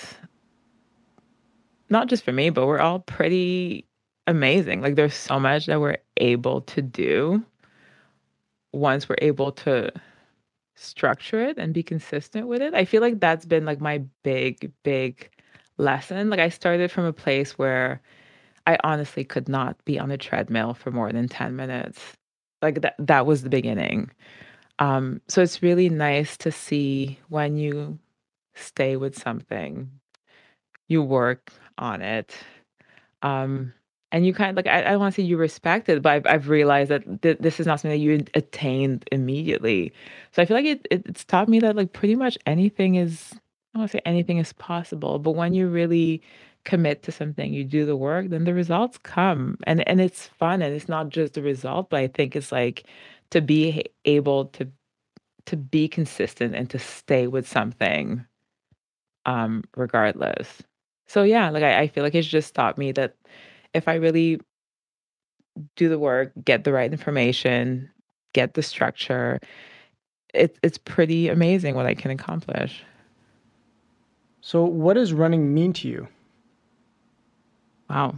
not just for me, but we're all pretty amazing. Like there's so much that we're able to do once we're able to structure it and be consistent with it. I feel like that's been like my big lesson. Like I started from a place where I honestly could not be on a treadmill for more than 10 minutes. Like that was the beginning. So it's really nice to see when you stay with something, you work on it. Um, and you kind of like I don't want to say you respect it, but I've realized that this is not something that you attained immediately. So I feel like it's taught me that like pretty much anything is I don't want to say anything is possible, but when you really commit to something, you do the work, then the results come, and it's fun, and it's not just the result, but I think it's like to be able to be consistent and to stay with something regardless. So yeah, like I feel like it's just taught me that if I really do the work, get the right information, get the structure, it's pretty amazing what I can accomplish. So, what does running mean to you? Wow.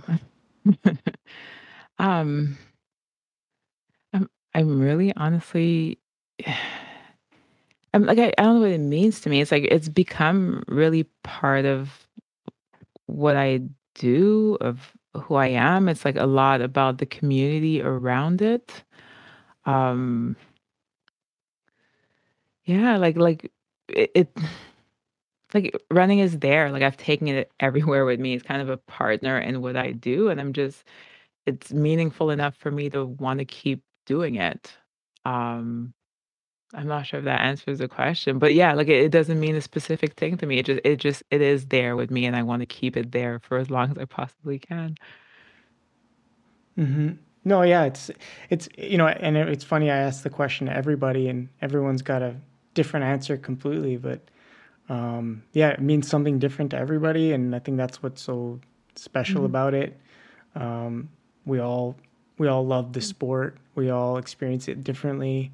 um, I'm really honestly, I'm like I don't know what it means to me. It's like it's become really part of what I do, of who I am. It's like a lot about the community around it. Um, yeah, it like running is there. Like I've taken it everywhere with me. It's kind of a partner in what I do, and it's meaningful enough for me to want to keep doing it. Um, I'm not sure if that answers the question, but yeah, like it doesn't mean a specific thing to me. It is there with me, and I want to keep it there for as long as I possibly can. Hmm. No, yeah, it's and it's funny. I asked the question to everybody, and everyone's got a different answer completely. But yeah, it means something different to everybody, and I think that's what's so special Mhm. about it. Um, we all love the sport. We all experience it differently,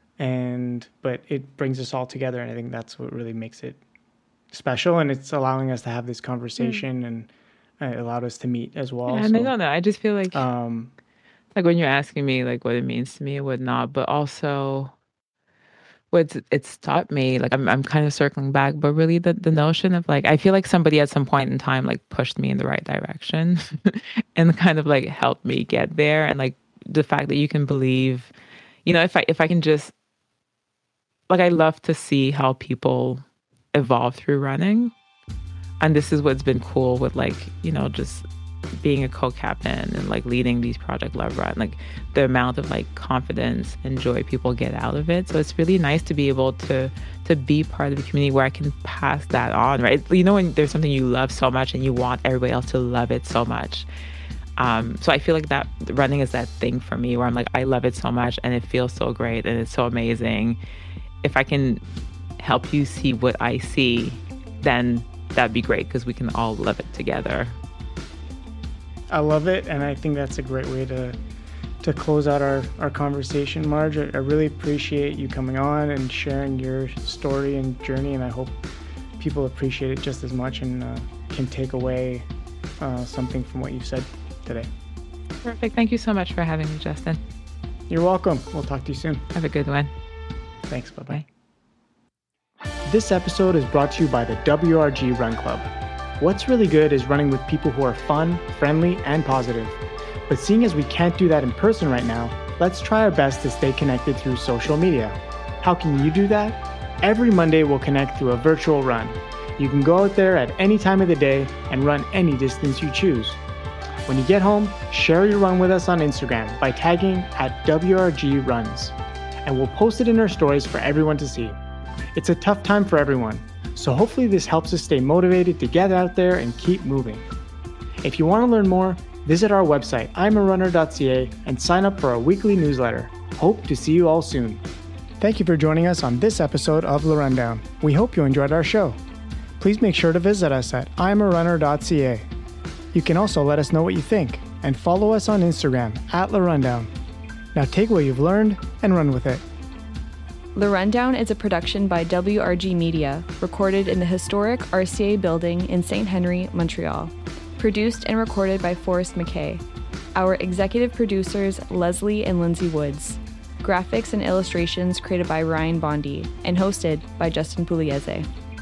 but it brings us all together, and I think that's what really makes it special. And it's allowing us to have this Mm. conversation, and it allowed us to meet as Yeah, well. and I So, don't know. I just feel um, like when you're asking me like what it means to me and whatnot, but also what it's taught me, like I'm kind of circling back, but really the notion of like I feel like somebody at some point in time like pushed me in the right direction and kind of like helped me get there. And like the fact that you can believe, if I can just like I love to see how people evolve through running. And this is what's been cool with like, just being a co-captain and like leading these Project Love Run, like the amount of like confidence and joy people get out of it. So it's really nice to be able to be part of a community where I can pass that on, right? When there's something you love so much and you want everybody else to love it so much. So I feel like that running is that thing for me where I'm like, I love it so much and it feels so great and it's so amazing. If I can help you see what I see, then that'd be great because we can all love it together. I love it, and I think that's a great way to close out our conversation, Marge. I really appreciate you coming on and sharing your story and journey, and I hope people appreciate it just as much and can take away something from what you've said today. Perfect. Thank you so much for having me, Justin. You're welcome. We'll talk to you soon. Have a good one. Thanks. Bye-bye. Bye. This episode is brought to you by the WRG Run Club. What's really good is running with people who are fun, friendly, and positive. But seeing as we can't do that in person right now, let's try our best to stay connected through social media. How can you do that? Every Monday we'll connect through a virtual run. You can go out there at any time of the day and run any distance you choose. When you get home, share your run with us on Instagram by tagging @WRGRuns, and we'll post it in our stories for everyone to see. It's a tough time for everyone, so hopefully this helps us stay motivated to get out there and keep moving. If you want to learn more, visit our website, imarunner.ca, and sign up for our weekly newsletter. Hope to see you all soon. Thank you for joining us on this episode of The Rundown. We hope you enjoyed our show. Please make sure to visit us at imarunner.ca. You can also let us know what you think and follow us on Instagram @LaRundown. Now take what you've learned and run with it. The Rundown is a production by WRG Media, recorded in the historic RCA building in St. Henry, Montreal. Produced and recorded by Forrest McKay. Our executive producers, Leslie and Lindsay Woods. Graphics and illustrations created by Ryan Bondi and hosted by Justin Pugliese.